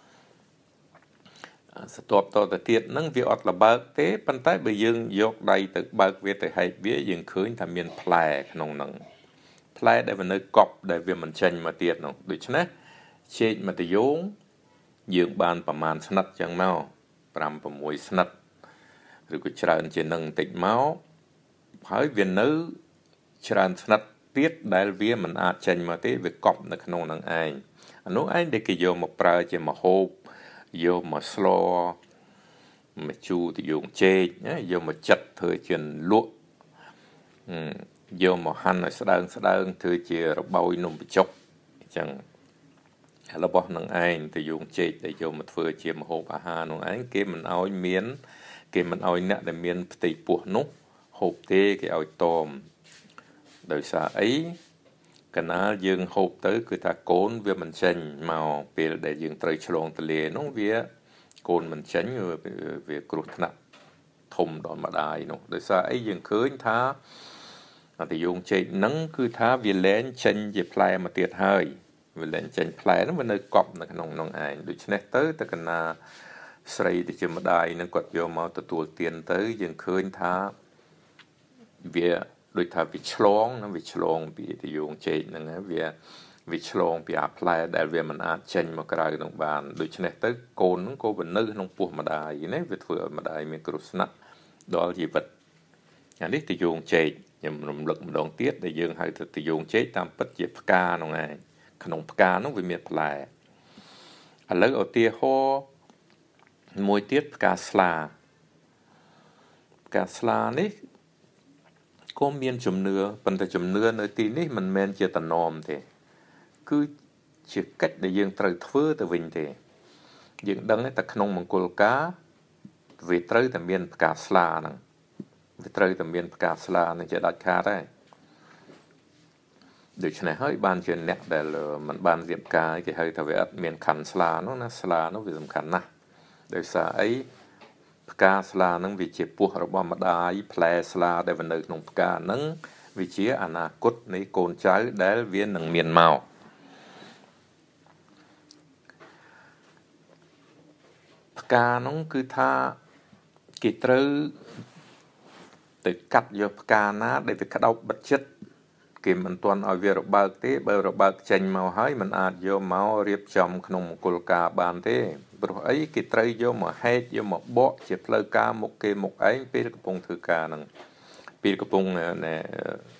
ស្ទាប់តទៅទៀតហ្នឹងវាអត់លបើកទេប៉ុន្តែបើយើងយកដៃទៅបើកវាទៅហែកវាយើងឃើញថាមានផ្លែក្នុងហ្នឹងផ្លែដែលវានៅកប់ដែលវាមិនចេញមកទៀតនោះដូច្នេះចេកមតយោងយើងបានប្រមាណស្និតចឹងមកប្រាំប្រាំមួយស្និតឬក៏ច្រើនជាងនឹងបន្តិចមកហើយវានៅច្រើនស្និតទៀតដែលវាមិនអាចចេញមកទេវាកប់នៅក្នុងនឹងឯងអានោះឯងដែលគេយកមកប្រើជាម្ហូបយកមកស្លមកជូរទៅយោងចេកណាយកមកចិតធ្វើជាលក់យកមកហាន់ឲ្យស្ដើងស្ដើងធ្វើជារបោយនំបញ្ចុកអញ្ចឹងរបស់នឹងឯងទៅយោងចេកដែលយកមកធ្វើជាម្ហូបអាហារនោះឯងគេមិនឲ្យមានគេមិនឲ្យអ្នកដែលមានផ្ទៃពោះនោះហូបទេគេឲ្យតមដោយសារអីកណាលយើងហូបទៅគឺថាកូនវាមិនចេញមកពេលដែលយើងត្រូវឆ្លងទលានោះវាកូនមិនចេញវាគ្រោះថ្នាក់ធំដល់ម្ដាយនោះដោយសារអីយើងឃើញថាអត់យោងចេកហ្នឹងគឺថាវាលែងចេញជាផ្លែមកទៀតហើយវាលែងចេញផ្លែហ្នឹងវានៅកប់នៅក្នុងនោះឯងដូច្នេះទៅតើកណាស្រីដែលជាម្ដាយនឹងគាត់យកមកទទួលទានទៅយើងឃើញថាវាដូចថាវាឆ្លងណាវាឆ្លងពីតយោងចេកហ្នឹងវាវាឆ្លងពីអាផ្លែដែលវាមិនអាចចេញមកក្រៅនឹងបានដូច្នេះទៅកូនហ្នឹងក៏វានៅក្នុងពោះម្ដាយណាវាធ្វើឲ្យម្ដាយមានគ្រោះថ្នាក់ដល់ជីវិតអានេះតយោងចេកខ្ញុំរំលឹកម្ដងទៀតដែលយើងហៅថាតយោងចេកតាមពិតជាផ្កាហ្នឹងឯងក្នុងផ្កាហ្នឹងវាមានផ្លែឥឡូវឧទាហរណ៍មួយទៀតផ្កាស្លាផ្កាស្លានេះក៏មានជំនឿប៉ុន្តែជំនឿនៅទីនេះមិនមែនជាតំណមទេគឺជាកិច្ចដែលយើងត្រូវធ្វើទៅវិញទេយើងដឹងតែក្នុងមង្គលការវាត្រូវតែមានផ្កាស្លាហ្នឹងវាត្រូវតែមានផ្កាស្លាហ្នឹងជាដាច់ខាតហើយដូច្នេះហើយបានជាអ្នកដែលមិនបានរៀបការគេហៅថាវាអត់មានខណ្ឌស្លានោះណាស្លានោះវាសំខាន់ណាស់ដោយសារអីផ្កាស្លាហ្នឹងវាជាពោះរបស់ម្ដាយផ្លែស្លាដែលនៅក្នុងផ្កាហ្នឹងវាជាអនាគតនៃកូនចៅដែលវានឹងមានមកផ្កាហ្នឹងគឺថាគេត្រូវទៅកាត់យកផ្កាណាដែលវាក្តោបបិទចិត្តគេមិនទាន់ឲ្យវារបើកទេបើរបើកចេញមកហើយมันអាចយកមករៀបចំក្នុងមង្គលការបានទេព្រោះអីគេត្រូវយកមកហែកយកមកបកជាផ្លូវការមុខគេមុខឯងពេលកំពុងធ្វើការហ្នឹងពេលកំពុង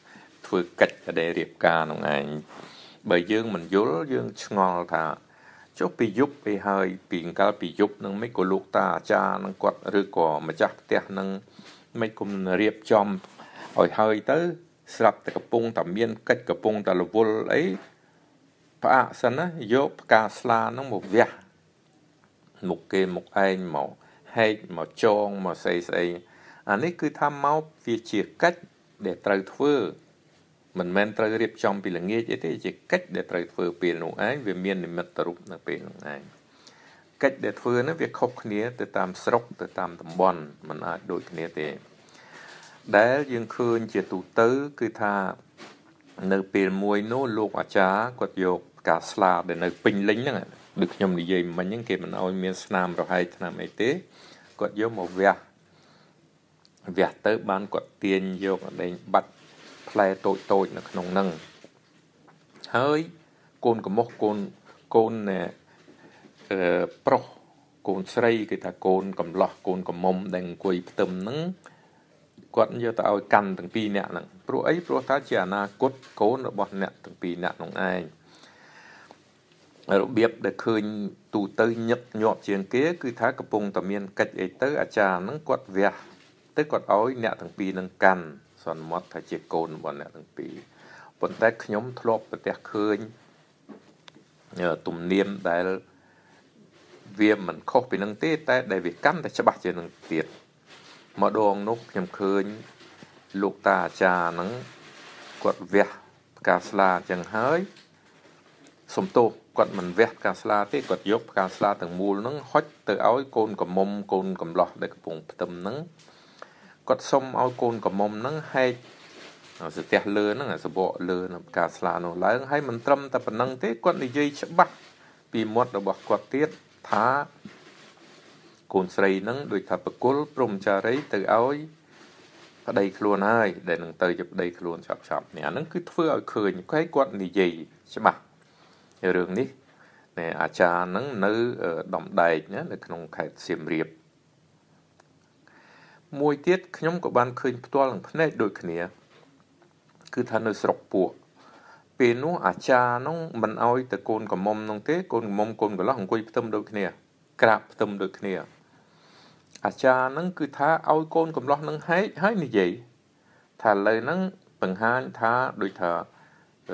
ធ្វើកិច្ចដែលរៀបការនោះឯងបើយើងមិនយល់យើងឆ្ងល់ថាចុះពីយប់ពីហើយពីកាលពីយប់នឹងមិនក៏លោកតាអាចារ្យនឹងគាត់ឬក៏ម្ចាស់ផ្ទះនឹងមិនគុំរៀបចំឲ្យហើយទៅស្រាប់តែកំពុងតែមានកិច្ចកំពុងតែរវល់អីផ្អាកសិនណាយកផ្កាស្លានឹងមកវះមុខគេមុខឯងមកហែកមកចងមកស្អីស្អីអានេះគឺថាមកវាជាកិច្ចដែលត្រូវធ្វើមិនមែនត្រូវរៀបចំពីល្ងាចអីទេជាកិច្ចដែលត្រូវធ្វើពេលនោះឯងវាមាននិមិត្តរូបនៅពេលនោះឯងកិច្ចដែលធ្វើនោះវាខុសគ្នាទៅតាមស្រុកទៅតាមតំបន់មិនអាចដូចគ្នាទេដែលយើងឃើញជាទូទៅគឺថានៅពេលមួយនោះលោកអាចារ្យគាត់យកផ្កាស្លាដែលនៅពេញលេញហ្នឹងដូចខ្ញុំនិយាយមិញហ្នឹងគេមិនអោយមានស្នាមរហែកថ្នាំអីទេគាត់យកមកវះវះទៅបានគាត់ទាញយកអដែងបាត់ផ្លែតូចតូចនៅក្នុងហ្នឹងហើយកូនកំមុះកូនកូនអឺប្រុសកូនស្រីគេថាកូនកំឡោះកូនកំមុំដែលអង្គុយផ្ទឹមហ្នឹងគាត់យកទៅឲ្យកាន់ទាំងពីរនាក់ហ្នឹងព្រោះអីព្រោះថាជាអនាគតកូនរបស់អ្នកទាំងពីរនាក់នោះឯងរបៀបដែលឃើញទូទៅញឹកញាប់ជាងគេគឺថាកំពុងតែមានកិច្ចអីទៅអាចារ្យហ្នឹងគាត់វះទៅគាត់ឲ្យអ្នកទាំងពីរហ្នឹងកាន់សន្មត់ថាជាកូនរបស់អ្នកទាំងពីរប៉ុន្តែខ្ញុំធ្លាប់ប្រទះឃើញទំនៀមដែលវាមិនខុសពីនឹងទេតែដែលវាកាន់តែច្បាស់ជាងនឹងទៀតម្ដងនោះខ្ញុំឃើញលោកតាអាចារ្យហ្នឹងគាត់វះផ្កាស្លាអញ្ចឹងហើយសំទោសគាត់មិនវះផ្កាស្លាទេគាត់យកផ្កាស្លាទាំងមូលហ្នឹងហុចទៅឲ្យកូនកំមុំកូនកំឡោះដែលកំពុងផ្ទឹមហ្នឹងគាត់សុំឲ្យកូនកំមុំហ្នឹងហែកស្ទះលើហ្នឹងសបកលើនៅផ្កាស្លានោះឡើងហើយមិនត្រឹមតែប៉ុណ្្នឹងទេគាត់និយាយច្បាស់ពីមាត់របស់គាត់ទៀតថាកូនស្រីហ្នឹងដូចថាប្រគល់ព្រំចារីទៅឲ្យប្តីខ្លួនហើយដែលនឹងទៅជាប្តីខ្លួនឆាប់ឆាប់នេះអាហ្នឹងគឺធ្វើឲ្យឃើញគាត់និយាយច្បាស់រឿងនេះណែអាចារ្យហ្នឹងនៅដំដែកណានៅក្នុងខេត្តសៀមរាបមួយទៀតខ្ញុំក៏បានឃើញផ្ទាល់នឹងភ្នែកដូចគ្នាគឺថានៅស្រុកពួកពេលនោះអាចារ្យហ្នឹងមិនអោយទៅកូនកំមុំហ្នឹងទេកូនកំមុំកូនកន្លោះអង្គុយផ្ទឹមដូចគ្នាក្រាបផ្ទឹមដូចគ្នាអាចារ្យហ្នឹងគឺថាឲ្យកូនកំលោះហ្នឹងហែកហើយនិយាយថាលើហ្នឹងបង្ហាញថាដូចថាអឺ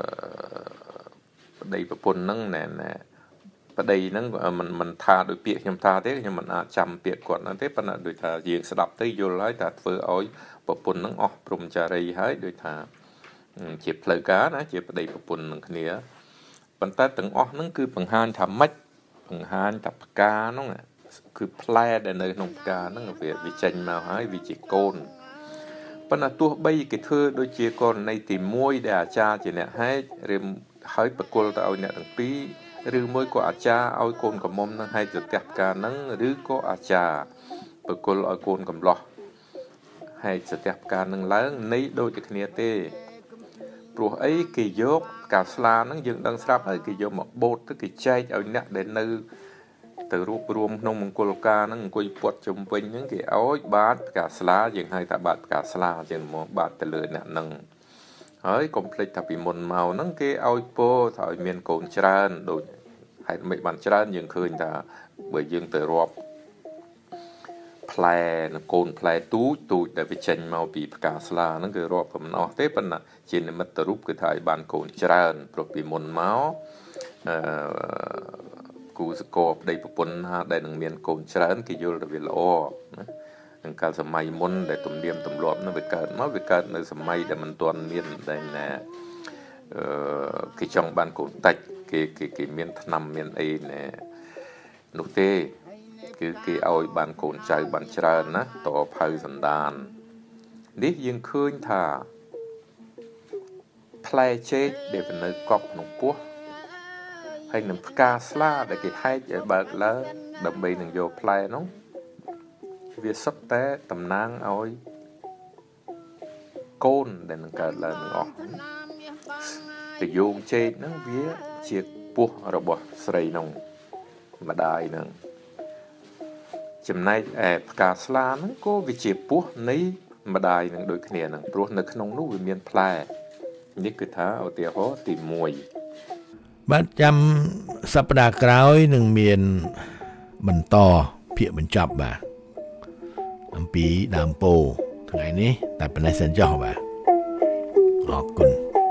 ប្តីប្រពន្ធហ្នឹងណែណែប្តីហ្នឹងមិនមិនថាដោយពាក្យខ្ញុំថាទេខ្ញុំមិនអាចចាំពាក្យគាត់ហ្នឹងទេប៉ុន្តែដូចថាយើងស្ដាប់ទៅយល់ហើយថាធ្វើឲ្យប្រពន្ធហ្នឹងអស់ព្រំចារីហើយដូចថាជាផ្លូវការណាជាប្តីប្រពន្ធនឹងគ្នាប៉ុន្តែទាំងអស់ហ្នឹងគឺបង្ហាញថាម៉េចបង្ហាញថាផ្កាហ្នឹងគឺផ្លែដែលនៅក្នុងផ្កាហ្នឹងវាវាចេញមកហើយវាជាកូនប៉ុន្តែទោះបីគេធ្វើដូចជាករណីទីមួយដែលអាចារ្យជាអ្នកហែកឬហើយប្រគល់ទៅឲ្យអ្នកទាំងពីរឬមួយក៏អាចារ្យឲ្យកូនកំមុំនឹងហែកទៅផ្ទះផ្កាហ្នឹងឬក៏អាចារ្យប្រគល់ឲ្យកូនកំឡោះហែកទៅផ្ទះផ្កាហ្នឹងឡើងនៃដូចតែគ្នាទេព្រោះអីគេយកផ្កាស្លាហ្នឹងយើងដឹងស្រាប់ហើយគេយកមកបូតទៅគេចែកឲ្យអ្នកដែលនៅទៅរួបរวมក្នុងមង្គលការហ្នឹងអង្គុយពាត់ជុំវិញហ្នឹងគេឲ្យបាតផ្កាស្លាយើងហៅថាបាតផ្កាស្លាជាងមកបាតទៅលើអ្នកហ្នឹងហើយកុំភ្លេចថាពីមុនមកហ្នឹងគេឲ្យពោថាឲ្យមានកូនច្រើនដូចហេតុមិនបានច្រើនយើងឃើញថាបើយើងទៅរាប់ផ្លែនិងកូនផ្លែទូចទូចដែលវាចេញមកពីផ្កាស្លាហ្នឹងគឺរាប់ក៏មិនអស់ទេប៉ុន្តែជានិមិត្តរូបគឺថាឲ្យបានកូនច្រើនព្រោះពីមុនមកអឺគូសកលប្តីប្រពន្ធណាដែលនឹងមានកូនច្រើនគេយល់ថាវាល្អណានឹងកាលសម័យមុនដែលទំនៀមទម្លាប់នោះវាកើតមកវាកើតនៅសម័យដែលមិនទាន់មានដែលណាអឺគេចង់បានកូនតិចគេគេគេមានថ្នាំមានអីណែនោះទេគឺគេឲ្យបានកូនចៅបានច្រើនណាតផៅសន្តាននេះយើងឃើញថាផ្លែចេកដែលនៅកប់ក្នុងពោះហើយនឹងផ្កាស្លាដែលគេហែកឲ្យបើកឡើងដើម្បីនឹងយកផ្លែនោះវាសុទ្ធតែតំណាងឲ្យកូនដែលនឹងកើតឡើងទាំងអស់ប្រយោគចេកហ្នឹងវាជាពោះរបស់ស្រីនោះម្ដាយហ្នឹងចំណែកឯផ្កាស្លាហ្នឹងក៏វាជាពោះនៃម្ដាយនឹងដូចគ្នាហ្នឹងព្រោះនៅក្នុងនោះវាមានផ្លែនេះគឺថាឧទាហរណ៍ទីមួយបាទចាំសប្តាហ៍ក្រោយនឹងមានបន្តភាគបញ្ចប់បាទអំពីដើមពោថ្ងៃនេះតែប៉ុណ្ណេះសិនចុះបាទអរគុណ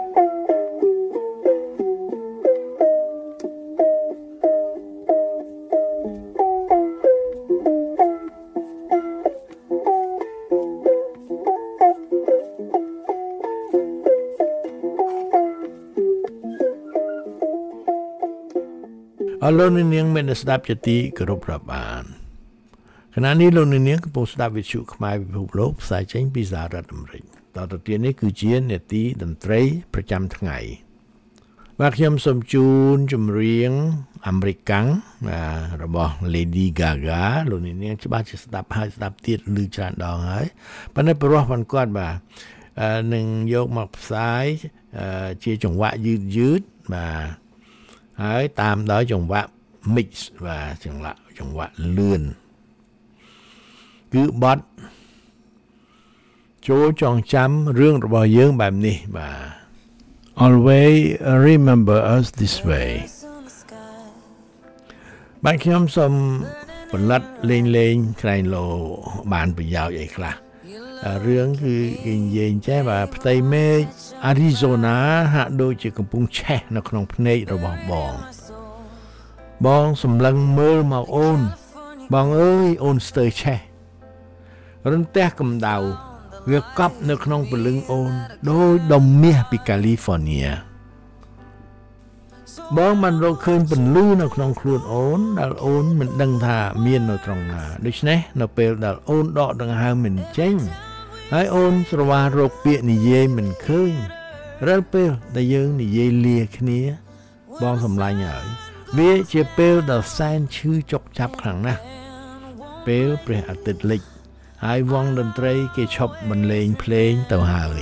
អរលោកនាងមានស្ដាប់ជាទីគោរពរាប់អានខណៈនេះលោកនាងកំពុងស្ដាប់វិទ្យុខ្មែរពិភពលោកផ្សាយចេញពីសហរដ្ឋអាមេរិកតទៅទៀតនេះគឺជានេតិតន្ត្រីប្រចាំថ្ងៃបាទខ្ញុំសូមជូនចម្រៀងអាមេរិកាំងរបស់ Lady Gaga លោកនាងច្បាស់ជាស្ដាប់ហើយស្ដាប់ទៀតឮច្រើនដងហើយប៉ុន្តែព្រោះប៉ុនគាត់បាទនឹងយកមកផ្សាយជាចង្វាក់យឺតយឺតបាទហើយតាមដោយចង្វាក់ mix បាទចង្វាក់ចង្វាក់លឿនគឺបទចូលចងចាំរឿងរបស់យើងបែបនេះបាទ Always remember us this way បាទខ្ញុំសូមផលិតលេងលេងក្រែងលោបានប្រយោជន៍អីខ្លះរឿងគឺគេនិយាយចេះបាទផ្ទៃមេឃ Arizona ហាក់ដូចជាកំពុងឆេះនៅក្នុងភ្នែករបស់បងបងសម្លឹងមើលមកអូនបងអើយអូនស្ទើរឆេះរន្ទះកម្ដៅវាកប់នៅក្នុងព្រលឹងអូនដូចដុំមាសពីកាលីហ្វ័រញ៉ាបងបានរកឃើញពន្លឺនៅក្នុងខ្លួនអូនដែលអូនមិនដឹងថាមាននៅត្រង់ណាដូច្នេះនៅពេលដែលអូនដកដង្ហើមមិនចេញហើយអូនស្រវារកពាក្យនិយាយមិនឃើញរាល់ពេលដែលយើងនិយាយលាគ្នាបងសម្លាញ់ហើយវាជាពេលដែលសែនឈឺចុកចាប់ខ្លាំងណាស់ពេលព្រះអាទិត្យលិចហើយវងតន្ត្រីគេឈប់បន្លេងភ្លេងទៅហើយ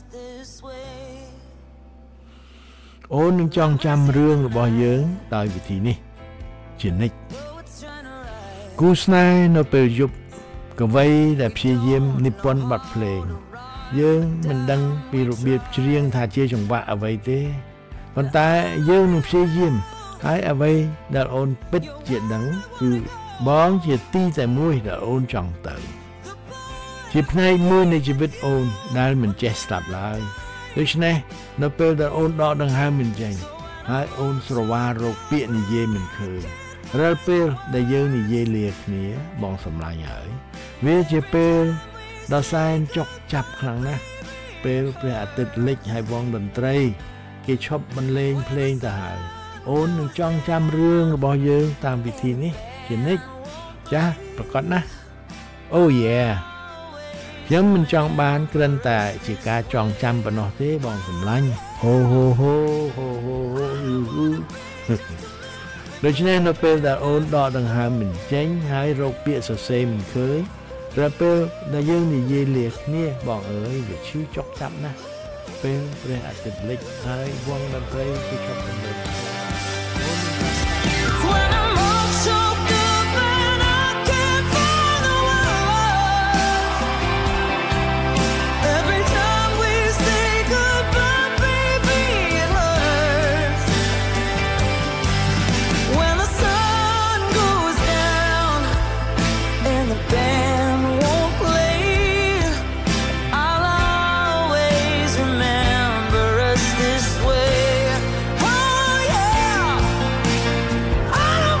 អូននឹងចងចាំរឿងរបស់យើងដោយវិធីនេះជានិច្ចគូស្នេហ៍នៅពេលយប់កវីដែលព្យាយាមនិពន្ធបទភ្លេងយើងមិនដឹងពីរបៀបច្រៀងថាជាចង្វាក់អ្វីទេប៉ុន្តែយើងនឹងព្យាយាមហើយអ្វីដែលអូនពិតជាដឹងគឺបងជាទីតែមួយដែលអូនចង់ទៅជាផ្នែកមួយនៃជីវិតអូនដែលមិនចេះស្លាប់ឡើយដូច្នេះនៅពេលដែលអូនដកដង្ហើមមិនចេញហើយអូនស្រវារកពាក្យនិយាយមិនឃើញរាល់ពេលដែលយើងនិយាយលាគ្នាបងសម្លាញ់ហើយវាជាពេលដ៏សែនចុកចាប់ខ្លាំងណាស់ពេលព្រះអាទិត្យលិចហើយវងតន្ត្រីគេឈប់បន្លេងភ្លេងទៅហើយអូននឹងចងចាំរឿងរបស់យើងតាមវិធីនេះជានិច្ចចាស់ប្រកបណាស់អូយេខ្ញុំមិនចង់បានគ្រាន់តែជាការចងចាំប៉ុណ្ណោះទេបងសម្លាញ់ហូហូហូហូហូហូដូច្នេះនៅពេលដែលអូនដកដង្ហើមមិនចេញហើយរកពាក្យសរសេរមិនឃើញដល់ពេលដែលយើងនិយាយលាគ្នាបងអើយវាឈឺចុកចាប់ណាស់ពេលព្រះអាទិត្យលិចហើយវងតន្ត្រីគឺឈប់បន្លេង This way, oh yeah, I don't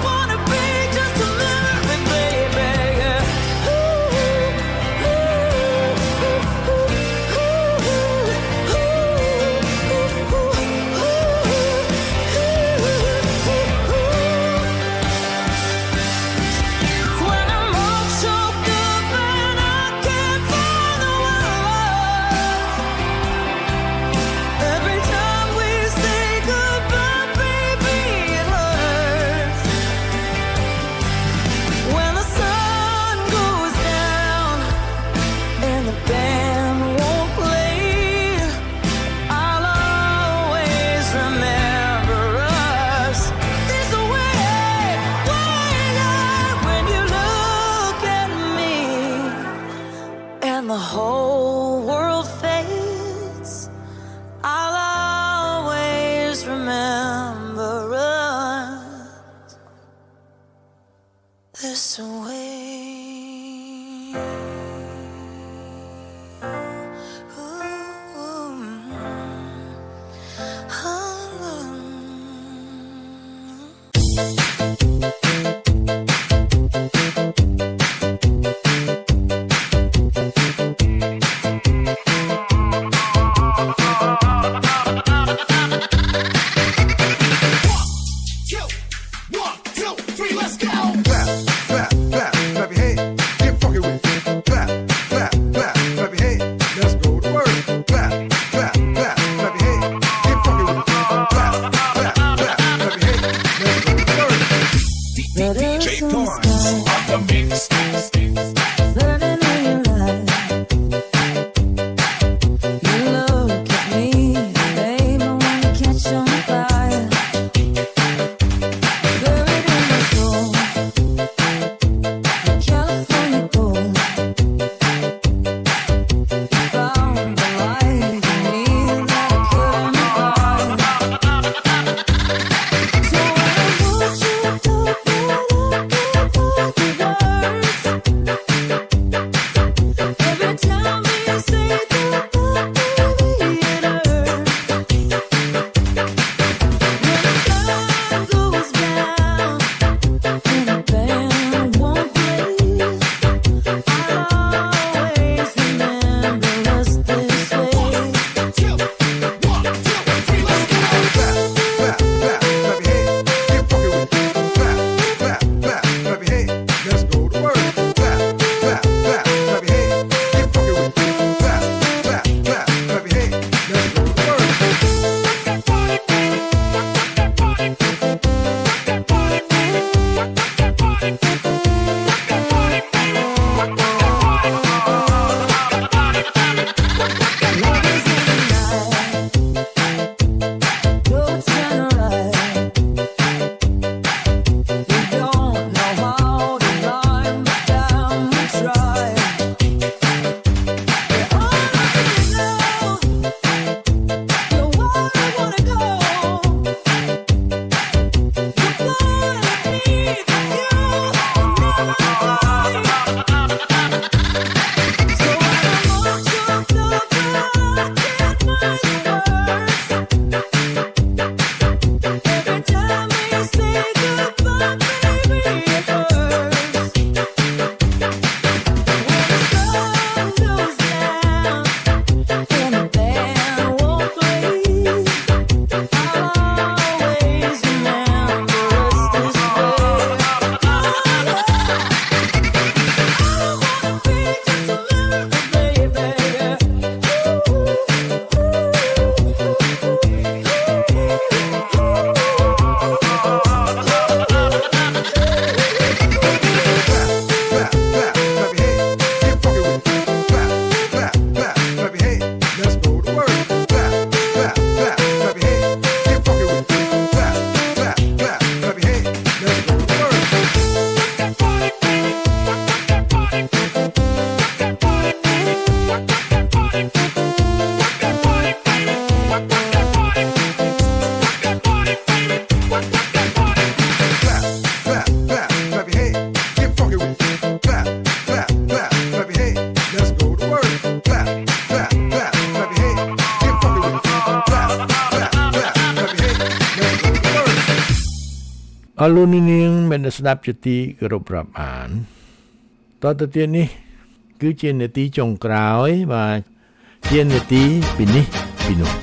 អរលោកនាងមានស្ដាប់ជាទីគោរពរាប់អានតទៅទៀតនេះគឺជានាទីចុងក្រោយបាទជានាទីពីនេះពីនោះ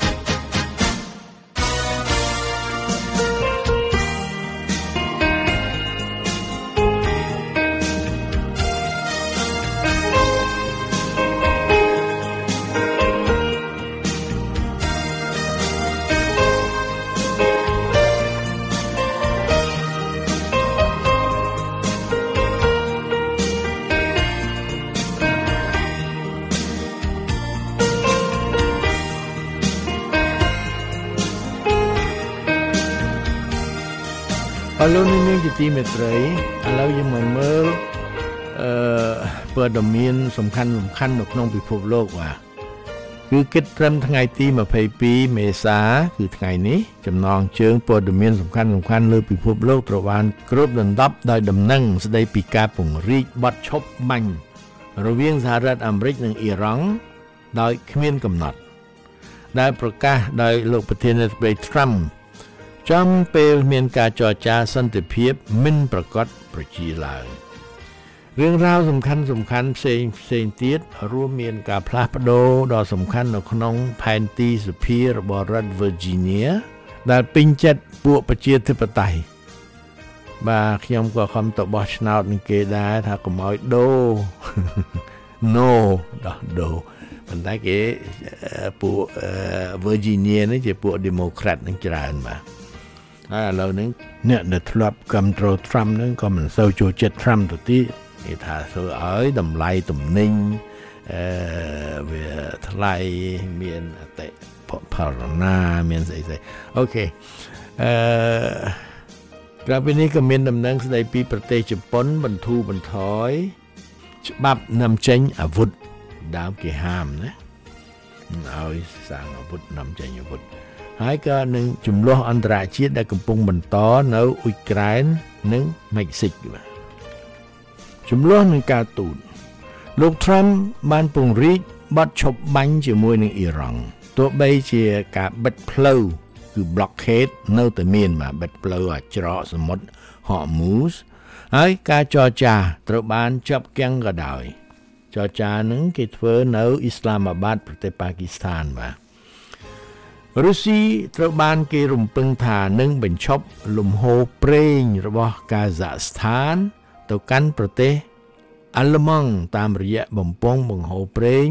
អរលោកនាងជាទីមេត្រីឥឡូវយើងមកមើលអឺព័ត៌មានសំខាន់សំខាន់នៅក្នុងពិភពលោកបាទគឺគិតត្រឹមថ្ងៃទីម្ភៃពីរមេសាគឺថ្ងៃនេះចំណងជើងព័ត៌មានសំខាន់សំខាន់លើពិភពលោកត្រូវបានគ្របដណ្ដប់ដោយដំណឹងស្ដីពីការពង្រីកបទឈប់បាញ់រវាងសហរដ្ឋអាមេរិកនិងអ៊ីរ៉ង់ដោយគ្មានកំណត់ដែលប្រកាសដោយលោកប្រធានាធិបតី Trump ចំពេលមានការចរចាសន្តិភាពមិនប្រកបប្រជាឡើងរឿងរ៉ាវសំខាន់សំខាន់ផ្សេងផ្សេងទៀតរួមមានការផ្លាស់ប្ដូរដ៏សំខាន់នៅក្នុងផែនទីសភារបស់រដ្ឋ Virginia ដែលពេញចិត្តពួកប្រជាធិបតេយ្យបាទខ្ញុំក៏ខំទៅបោះឆ្នោតនឹងគេដែរថាកុំឲ្យដូរ no ដោះដូរប៉ុន្តែគេពួក Virginia នេះជាពួក Democrat នឹងច្រើនបាទហើយឥឡូវនេះអ្នកដែលធ្លាប់គ្រប់គ្រង Trump នឹងក៏មិនសូវចូលចិត្ត Trump ទៅទៀតគេថាធ្វើឲ្យតម្លៃទំនិញអឺវាថ្លៃមានអតិផលណាមានស្អីស្អីអូខេអឺក្រៅពីនេះក៏មានដំណឹងស្ដីពីប្រទេសជប៉ុនបន្ធូរបន្ថយច្បាប់នាំចេញអាវុធដើមគេហាមណាឲ្យសាងអាវុធនាំចេញអាវុធហើយក៏នឹងចំនួនអន្តរជាតិដែលកំពុងបន្តនៅអ៊ុយក្រែននិងមិចស៊ិកបាទចំនួននឹងការទូតលោក Trump បានពង្រីកបទឈប់បាញ់ជាមួយនឹងអ៊ីរ៉ង់ទោះបីជាការបិទផ្លូវគឺ blockade នៅតែមានបាទបិទផ្លូវឲ្យច្រកសមុទ្រ Hormuz ហើយការចរចាត្រូវបានចាប់គាំងក៏ដោយចរចានឹងគេធ្វើនៅអ៊ីស្លាមាបាតប្រទេសប៉ាគីស្ថានបាទរុស្ស៊ីត្រូវបានគេរំពឹងថានឹងបញ្ឈប់លំហូរប្រេងរបស់កាហ្សាស្ថានទៅកាន់ប្រទេសអាល្លឺម៉ង់តាមរយៈបំពង់បង្ហូរប្រេង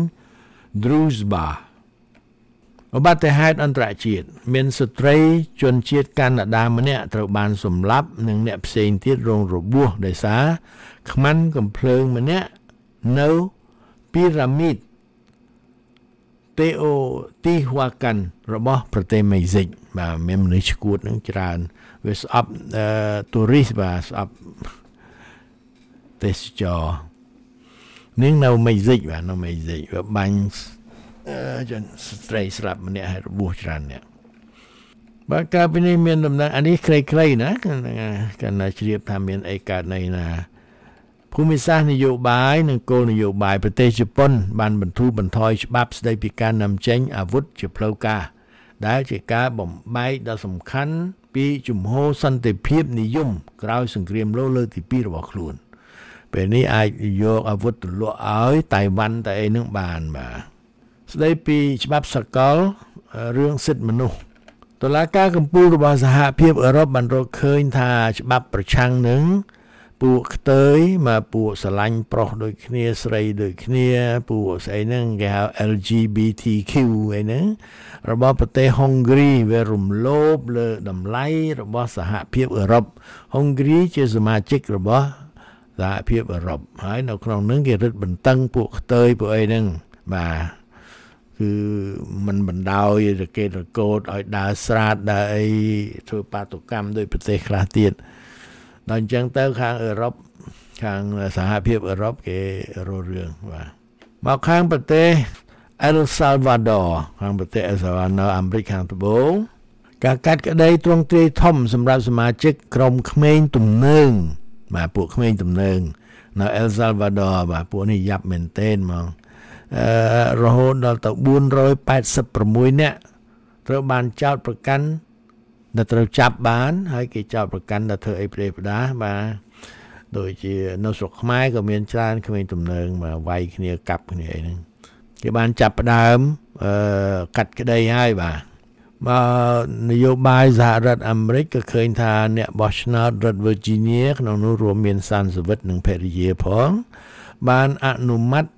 Druzhba ឧបទ្ទហេតុអន្តរជាតិមានស្ត្រីជនជាតិកាណាដាម្នាក់ត្រូវបានសម្លាប់និងអ្នកផ្សេងទៀតរងរបួសដោយសារខ្មាន់កំភ្លើងម្នាក់នៅពីរ៉ាមីតតេអូទីហួាកាន់របស់ប្រទេសមេហ្សិកបាទមានមនុស្សឈួតនឹងច្រើនវាស្អប់ទូរីស្តបាទស្អប់ទេសចរនឹងនៅមេហ្សិកបាទនៅមេហ្សិកវាបាញ់អឺជនស្ត្រីស្លាប់ម្នាក់ហើយរបួសច្រើនអ្នកបាទកាលពីនេះមានដំណឹងអានេះខ្លីៗណាកាលណាជ្រាបថាមានអីកើតនៅណាភូមិសាស្ត្រនយោបាយនិងគោលនយោបាយប្រទេសជប៉ុនបានបន្ធូរបន្ថយច្បាប់ស្តីពីការនាំចេញអាវុធជាផ្លូវការដែលជាការបំបែកដ៏សំខាន់ពីជំហរសន្តិភាពនិយមក្រោយសង្គ្រាមលោកលើកទីពីររបស់ខ្លួនពេលនេះអាចយកអាវុធទៅលក់ឲ្យតៃវ៉ាន់តែអីនឹងបានបាទស្តីពីច្បាប់សកលរឿងសិទ្ធិមនុស្សតុលាការកំពូលរបស់សហភាពអឺរ៉ុបបានរកឃើញថាច្បាប់ប្រឆាំងនឹងពួកខ្ទើយមកពួកស្រឡាញ់ប្រុសដូចគ្នាស្រីដូចគ្នាពួកស្អីហ្នឹងគេហៅ แอล จี บี ที คิว អីហ្នឹងរបស់ប្រទេសហុងគ្រីវារំលោភលើតម្លៃរបស់សហភាពអឺរ៉ុបហុងគ្រីជាសមាជិករបស់សហភាពអឺរ៉ុបហើយនៅក្នុងហ្នឹងគេរឹតបន្តឹងពួកខ្ទើយពួកអីហ្នឹងបាទគឺมันបណ្ដោយរកេតរកូតឲ្យដើរស្រាតដើរអីធ្វើបាតុកម្មដោយប្រទេសខ្លះទៀតដល់អញ្ចឹងទៅខាងអឺរ៉ុបខាងសហភាពអឺរ៉ុបគេរស់រឿងបាទមកខាងប្រទេសអែលសាល់វ៉ាដ័រខាងប្រទេសអែលសាល់វ៉ាដ័រអាមេរិកខាងត្បូងការកាត់ក្តីទ្រង់ទ្រាយធំសម្រាប់សមាជិកក្រុមក្មេងទំនើងបាទពួកក្មេងទំនើងនៅអែលសាល់វ៉ាដ័របាទពួកនេះយ៉ាប់មែនទែនហ្មងអឺរហូតដល់ទៅបួនរយប៉ែតសិបប្រាំមួយនាក់ត្រូវបានចោទប្រកាន់ដែលត្រូវចាប់បានហើយគេចោទប្រកាន់ថាធ្វើអីប្រេផ្ដាសបាទដូចជានៅស្រុកខ្មែរក៏មានច្រើនក្មេងទំនើងមកវាយគ្នាកាប់គ្នាអីហ្នឹងគេបានចាប់ផ្ដើមអឺកាត់ក្តីហើយបាទមកនយោបាយសហរដ្ឋអាមេរិកក៏ឃើញថាអ្នកបោះឆ្នោតរដ្ឋ Virginia ក្នុងនោះរួមមានសានសវិតនិងភរិយាផងបានអនុម័ត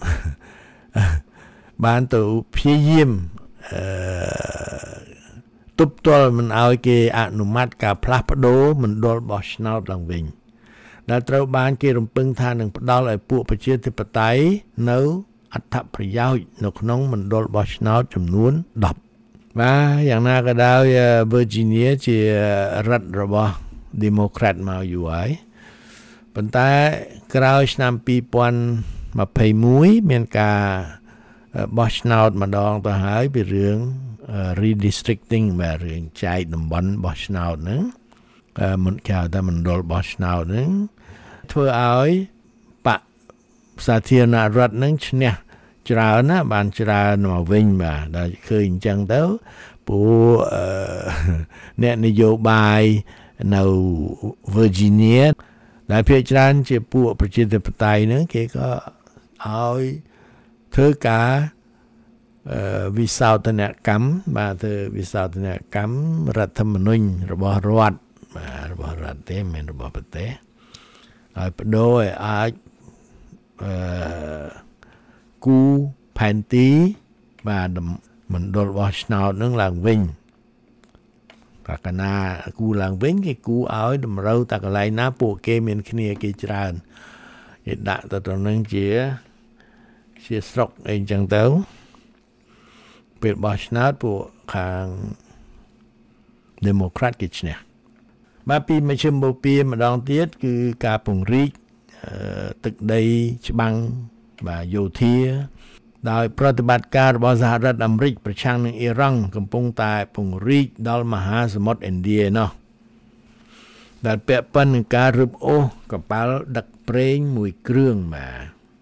បានទៅព្យាយាមអឺទប់ទល់មិនឲ្យគេអនុម័តការផ្លាស់ប្ដូរមណ្ឌលបោះឆ្នោតឡើងវិញដែលត្រូវបានគេរំពឹងថានឹងផ្ដល់ឲ្យពួកប្រជាធិបតេយ្យនៅអត្ថប្រយោជន៍នៅក្នុងមណ្ឌលបោះឆ្នោតចំនួនដប់បាទយ៉ាងណាក៏ដោយ Virginia ជារដ្ឋរបស់ Democrat មកយូរហើយប៉ុន្តែក្រោយឆ្នាំពីរពាន់ម្ភៃមួយមានការបោះឆ្នោតម្ដងទៅហើយពីរឿង redistricting បាទរឿងចែកតំបន់បោះឆ្នោតហ្នឹងមិនគេហៅថាមណ្ឌលបោះឆ្នោតហ្នឹងធ្វើឲ្យបកសាធារណរដ្ឋហ្នឹងឈ្នះច្រើនណាបានច្រើនមកវិញបាទដែលឃើញអញ្ចឹងទៅព្រោះអ្នកនយោបាយនៅ Virginia ដែលភាគច្រើនជាពួកប្រជាធិបតេយ្យហ្នឹងគេក៏ឲ្យធ្វើការវិសោធនកម្មបាទធ្វើវិសោធនកម្មរដ្ឋធម្មនុញ្ញរបស់រដ្ឋបាទរបស់រដ្ឋទេមិនមែនរបស់ប្រទេសឲ្យបដូរឲ្យអាចអឺគូផែនទីបាទមណ្ឌលរបស់ឆ្នោតនឹងឡើងវិញបើកាលណាគូឡើងវិញគេគូឲ្យតម្រូវតែកន្លែងណាពួកគេមានគ្នាគេច្រើនគេដាក់ទៅត្រង់នឹងជាជាស្រុកអីចឹងទៅពេលបោះឆ្នោតពួកខាង Democrat គេឈ្នះបាទពីមជ្ឈមបូព៌ាម្ដងទៀតគឺការពង្រីកទឹកដីច្បាំងបាទយោធាដោយប្រតិបត្តិការរបស់សហរដ្ឋអាមេរិកប្រឆាំងនឹងអ៊ីរ៉ង់កំពុងតែពង្រីកដល់មហាសមុទ្រឥណ្ឌានោះដែលពាក់ព័ន្ធនឹងការរឹបអូសកប៉ាល់ដឹកប្រេងមួយគ្រឿងបាទ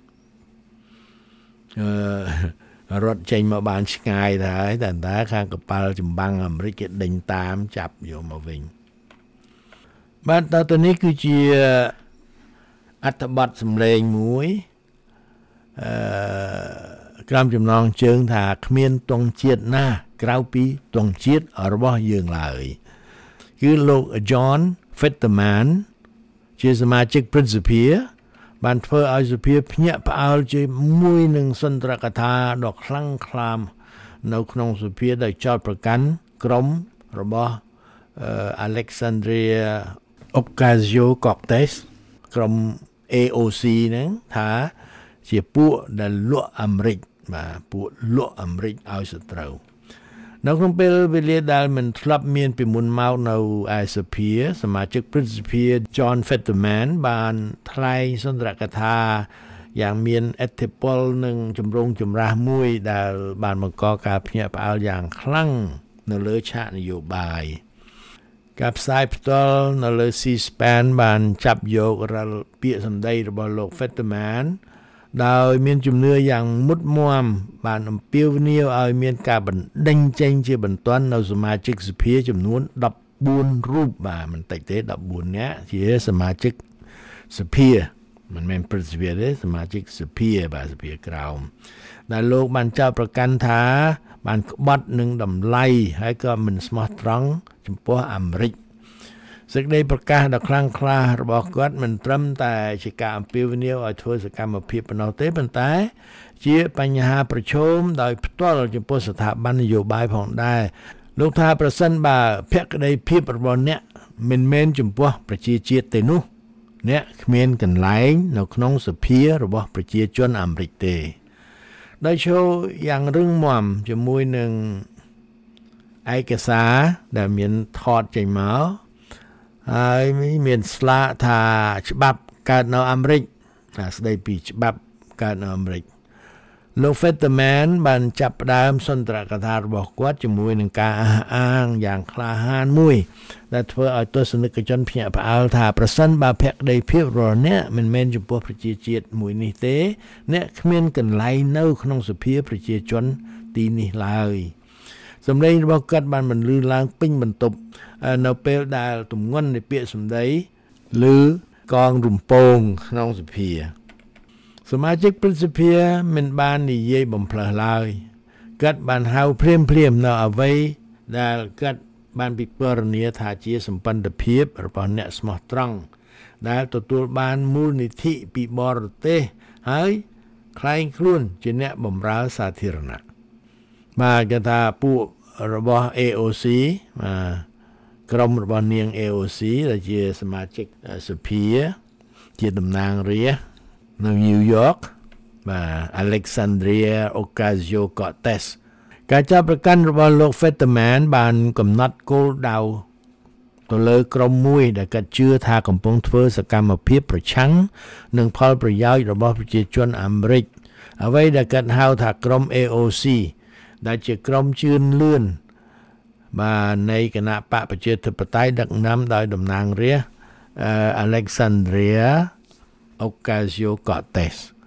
អឺរត់ចេញមកបានឆ្ងាយទៅហើយតែតែខាងកប៉ាល់ចម្បាំងអាមេរិកគេដេញតាមចាប់យកមកវិញបាទតទៅនេះគឺជាអត្ថបទសម្លេងមួយអឺក្រោមចំណងជើងថាគ្មានទង់ជាតិណាក្រៅពីទង់ជាតិរបស់យើងឡើយគឺលោក John Fetterman ជាសមាជិកព្រឹទ្ធសភាបានធ្វើឲ្យសភាភ្ញាក់ផ្អើលជាមួយនឹងសន្ទរកថាដ៏ខ្លាំងក្លានៅក្នុងសភាដោយចោទប្រកាន់ក្រុមរបស់ Alexandria Ocasio-Cortez ក្រុម เอ โอ ซี ហ្នឹងថាជាពួកដែលលក់អាមេរិកបាទពួកលក់អាមេរិកឲ្យសត្រូវនៅក្នុងពេលវេលាដែលមិនធ្លាប់មានពីមុនមកនៅឯសភាសមាជិកព្រឹទ្ធសភា John Fetterman បានថ្លែងសន្ទរកថាយ៉ាងមានឥទ្ធិពលនិងចម្រូងចម្រាសមួយដែលបានបង្កការភ្ញាក់ផ្អើលយ៉ាងខ្លាំងនៅលើឆាកនយោបាយការផ្សាយផ្ទាល់នៅលើ C-SPAN បានចាប់យករាល់ពាក្យសម្ដីរបស់លោក Fetterman ដោយមានជំនឿយ៉ាងមុតមាំបានអំពាវនាវឲ្យមានការបណ្ដេញចេញជាបន្ទាន់នៅសមាជិកសភាចំនួនដប់បួនរូបបាទមិនតិចទេដប់បួននាក់ជាសមាជិកសភាមិនមែនព្រឹទ្ធសភាទេសមាជិកសភាបាទសភាក្រោមដែលលោកបានចោទប្រកាន់ថាបានក្បត់នឹងតម្លៃហើយក៏មិនស្មោះត្រង់ចំពោះអាមេរិកសេចក្តីប្រកាសដ៏ខ្លាំងក្លារបស់គាត់មិនត្រឹមតែជាការអំពាវនាវឲ្យធ្វើសកម្មភាពប៉ុណ្ណោះទេប៉ុន្តែជាបញ្ហាប្រឈមដោយផ្ទាល់ចំពោះស្ថាប័ននយោបាយផងដែរលោកថាប្រសិនបើភក្តីភាពរបស់អ្នកមិនមែនចំពោះប្រជាជាតិទេនោះអ្នកគ្មានកន្លែងនៅក្នុងសភារបស់ប្រជាជនអាមេរិកទេដោយឈរយ៉ាងរឹងមាំជាមួយនឹងឯកសារដែលមានថតចេញមកហើយមានស្លាកថាច្បាប់កើតនៅអាមេរិកថាស្ដីពីច្បាប់កើតនៅអាមេរិកលោក Fetterman បានចាប់ផ្ដើមសន្ទរកថារបស់គាត់ជាមួយនឹងការអះអាងយ៉ាងក្លាហានមួយដែលធ្វើឲ្យទស្សនិកជនភ្ញាក់ផ្អើលថាប្រសិនបើភក្តីភាពរបស់អ្នកមិនមែនចំពោះប្រជាជាតិមួយនេះទេអ្នកគ្មានកន្លែងនៅក្នុងសភាប្រជាជនទីនេះឡើយសម្លេងរបស់គាត់បានបន្លឺឡើងពេញបន្ទប់នៅពេលដែលទម្ងន់នៃពាក្យសម្ដីឬកងរំពងក្នុងសភាសមាជិកព្រឹទ្ធសភាមិនបាននិយាយបំផ្លើសឡើយគាត់បានហៅភ្លាមភ្លាមនៅអ្វីដែលគាត់បានពិពណ៌នាថាជាសម្ព័ន្ធភាពរបស់អ្នកស្មោះត្រង់ដែលទទួលបានមូលនិធិពីបរទេសហើយខ្លែងខ្លួនជាអ្នកបម្រើសាធារណៈបាទគេថាពួករបស់ เอ โอ ซี បាទក្រុមរបស់នាង เอ โอ ซี ដែលជាសមាជិកសភាជាតំណាងរាស្ត្រនៅ New York បាទ Alexandria Ocasio-Cortez ការចាប់ប្រកាន់របស់លោក Fetterman បានកំណត់គោលដៅទៅលើក្រុមមួយដែលគាត់ជឿថាកំពុងធ្វើសកម្មភាពប្រឆាំងនឹងផលប្រយោជន៍របស់ប្រជាជនអាមេរិកអ្វីដែលគាត់ហៅថាក្រុម เอ โอ ซี ដែលជាក្រុមជឿនលឿនបាទនៃគណៈបកប្រជាធិបតេយ្យដឹកនាំដោយតំណាងរាស្ត្រ Alexandria Ocasio-Cortez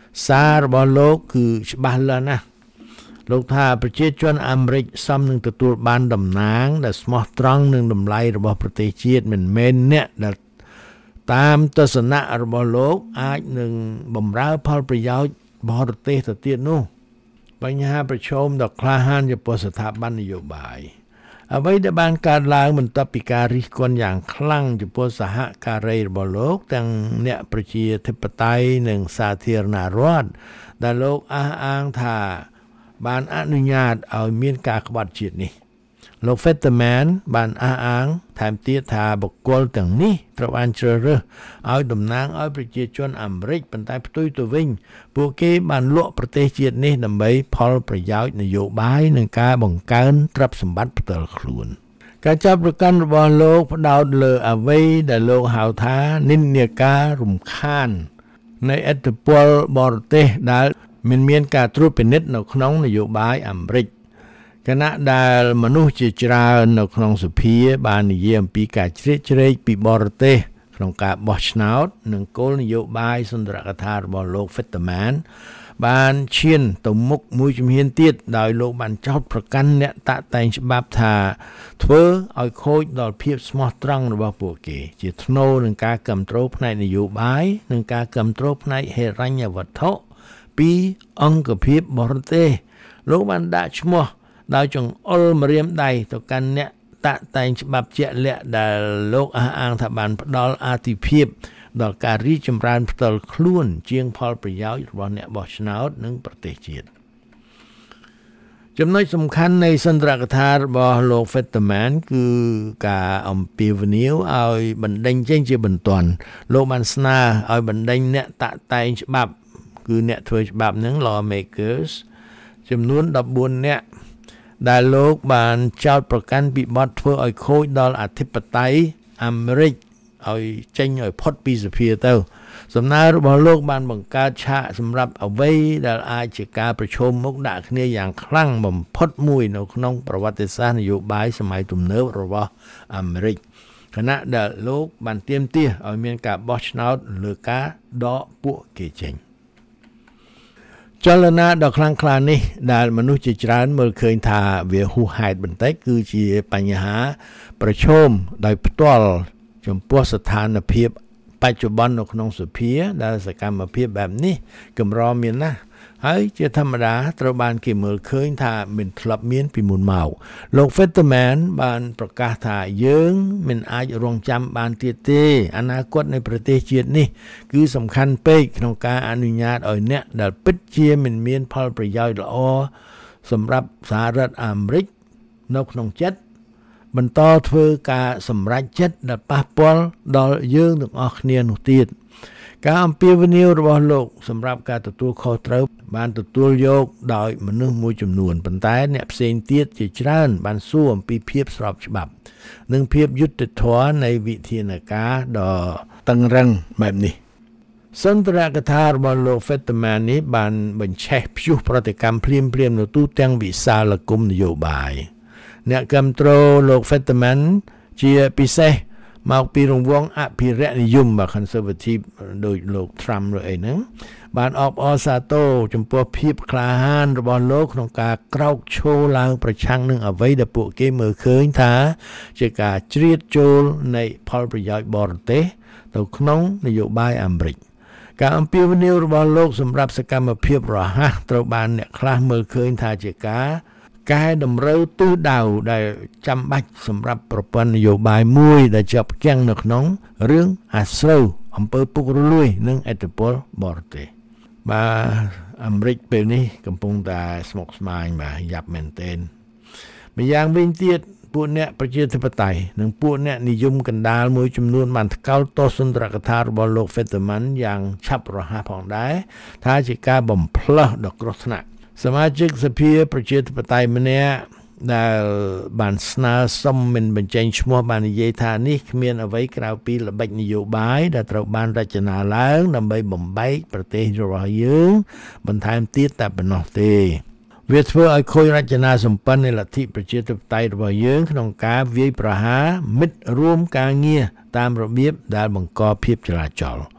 សាររបស់លោកគឺច្បាស់លាស់ណាស់លោកថាប្រជាជនអាមេរិកសមនឹងទទួលបានតំណែងដែលស្មោះត្រង់នឹងតម្លៃរបស់ប្រទេសជាតិមិនមែនអ្នកដែលតាមទស្សនៈរបស់លោកអាចនឹងបំរើផលប្រយោជន៍បរទេសទៅទៀតនោះបញ្ហាប្រឈមដ៏ក្លាហានចំពោះស្ថាប័ននយោបាយអ្វីដែលបានកើតឡើងបន្ទាប់ពីការរិះគន់យ៉ាងខ្លាំងចំពោះសហការីរបស់លោកទាំងអ្នកប្រជាធិបតេយ្យនិងសាធារណរដ្ឋដែលលោកអះអាងថាបានអនុញ្ញាតឲ្យមានការក្បត់ជាតិនេះលោក Fetterman បានអះអាងថែមទៀតថាបុគ្គលទាំងនេះត្រូវបានជ្រើសរើសឲ្យតំណាងឲ្យប្រជាជនអាមេរិកប៉ុន្តែផ្ទុយទៅវិញពួកគេបានលក់ប្រទេសជាតិនេះដើម្បីផលប្រយោជន៍នយោបាយនិងការបង្កើនទ្រព្យសម្បត្តិផ្ទាល់ខ្លួនការចាប់ប្រកាន់របស់លោកផ្ដោតលើអ្វីដែលលោកហៅថានិន្នាការរំខាននៃឥទ្ធិពលបរទេសដែលមិនមានការត្រួតពិនិត្យនៅក្នុងនយោបាយអាមេរិកគណៈដែលមនុស្សជាច្រើននៅក្នុងសភាបាននិយាយអំពីការជ្រៀតជ្រែកពីបរទេសក្នុងការបោះឆ្នោតនិងគោលនយោបាយសន្ទរកថារបស់លោក Fetterman បានឈានទៅមុខមួយជំហានទៀតដោយលោកបានចោទប្រកាន់អ្នកតាក់តែងច្បាប់ថាធ្វើឲ្យខូចដល់ភាពស្មោះត្រង់របស់ពួកគេជាថ្នូរនឹងការគ្រប់គ្រងផ្នែកនយោបាយនិងការគ្រប់គ្រងផ្នែកហិរញ្ញវត្ថុពីអង្គភាពបរទេសលោកបានដាក់ឈ្មោះដោយចង្អុលម្រាមដៃទៅកាន់អ្នកតាក់តែងច្បាប់ជាក់លាក់ដែលលោកអះអាងថាបានផ្ដល់អាទិភាពដល់ការរីកចម្រើនផ្ទាល់ខ្លួនជាងផលប្រយោជន៍របស់អ្នកបោះឆ្នោតនិងប្រទេសជាតិចំណុចសំខាន់នៃសន្ទរកថារបស់លោក Fetterman គឺការអំពាវនាវឲ្យបណ្ដេញចេញជាបន្ទាន់លោកបានស្នើឲ្យបណ្ដេញអ្នកតាក់តែងច្បាប់គឺអ្នកធ្វើច្បាប់នឹង lawmakers ចំនួនដប់បួននាក់ដែលលោកបានចោទប្រកាន់ពីបទធ្វើឲ្យខូចដល់អធិបតេយ្យអាមេរិកឲ្យចេញឲ្យផុតពីសភាទៅសំណើរបស់លោកបានបង្កើតឆាកសម្រាប់អ្វីដែលអាចជាការប្រឈមមុខដាក់គ្នាយ៉ាងខ្លាំងបំផុតមួយនៅក្នុងប្រវត្តិសាស្ត្រនយោបាយសម័យទំនើបរបស់អាមេរិកខណៈដែលលោកបានទាមទារឲ្យមានការបោះឆ្នោតលើការដកពួកគេចេញចលនាដ៏ខ្លាំងក្លានេះដែលមនុស្សជាច្រើនមើលឃើញថាវាហួសហេតុបន្តិចគឺជាបញ្ហាប្រឈមដោយផ្ទាល់ចំពោះស្ថានភាពបច្ចុប្បន្ននៅក្នុងសភាដែលសកម្មភាពបែបនេះកម្រមានណាស់ហើយជាធម្មតាត្រូវបានគេមើលឃើញថាមិនធ្លាប់មានពីមុនមកលោក Fetterman បានប្រកាសថាយើងមិនអាចរងចាំបានទៀតទេអនាគតនៃប្រទេសជាតិនេះគឺសំខាន់ពេកក្នុងការអនុញ្ញាតឲ្យអ្នកដែលពិតជាមិនមានផលប្រយោជន៍ល្អសម្រាប់សហរដ្ឋអាមេរិកនៅក្នុងចិត្តបន្តធ្វើការសម្រេចចិត្តដែលប៉ះពាល់ដល់យើងទាំងអស់គ្នានោះទៀតការអំពាវនាវរបស់លោកសម្រាប់ការទទួលខុសត្រូវបានទទួលយកដោយមនុស្សមួយចំនួនប៉ុន្តែអ្នកផ្សេងទៀតជាច្រើនបានសួរអំពីភាពស្របច្បាប់និងភាពយុត្តិធម៌នៃវិធានការដ៏តឹងរ៉ឹងបែបនេះសន្ទរកថារបស់លោក Fetterman នេះបានបញ្ឆេះព្យុះប្រតិកម្មភ្លាមៗនៅទូទាំងវិសាលគមនយោបាយអ្នកគ្រប់គ្រងលោក Fetterman ជាពិសេសមកពីរង្វង់អភិរក្សនិយមবা conservative ដោយលោក Trump ឬអីហ្នឹងបានអបអរសាទរចំពោះភាពក្លាហានរបស់លោកក្នុងការក្រោកឈរឡើងប្រឆាំងនឹងអ្វីដែលពួកគេមើលឃើញថាជាការជ្រៀតចូលនៃផលប្រយោជន៍បរទេសទៅក្នុងនយោបាយអាមេរិកការអំពាវនាវរបស់លោកសម្រាប់សកម្មភាពរហ័សត្រូវបានអ្នកខ្លះមើលឃើញថាជាការកែតម្រូវទិសដៅដែលចាំបាច់សម្រាប់ប្រព័ន្ធនយោបាយមួយដែលជាប់គាំងនៅក្នុងរឿងអាស្រូវអំពើពុករលួយនិងឥទ្ធិពលបរទេសបាទអាមេរិកពេលនេះកំពុងតែស្មុគស្មាញបាទយ៉ាប់មែនទែនម្យ៉ាងវិញទៀតពួកអ្នកប្រជាធិបតេយ្យនិងពួកអ្នកនិយមកណ្ដាលមួយចំនួនបានថ្កោលទោសសន្ទរកថារបស់លោក Fetterman យ៉ាងឆាប់រហ័សផងដែរថាជាការបំផ្លើសដ៏គ្រោះថ្នាក់សមាជិកសភាប្រជាធិបតេយ្យម្នាក់ដែលបានស្នើសុំមិនបញ្ចេញឈ្មោះបាននិយាយថានេះគ្មានអ្វីក្រៅពីល្បិចនយោបាយដែលត្រូវបានរចនាឡើងដើម្បីបំបែកប្រទេសរបស់យើងបន្ថែមទៀតតែប៉ុណ្ណោះទេវាធ្វើឲ្យខូចរចនាសម្ព័ន្ធនៃលទ្ធិប្រជាធិបតេយ្យរបស់យើងក្នុងការវាយប្រហារមិត្តរួមការងារតាមរបៀបដែលបង្កភាពចលាចល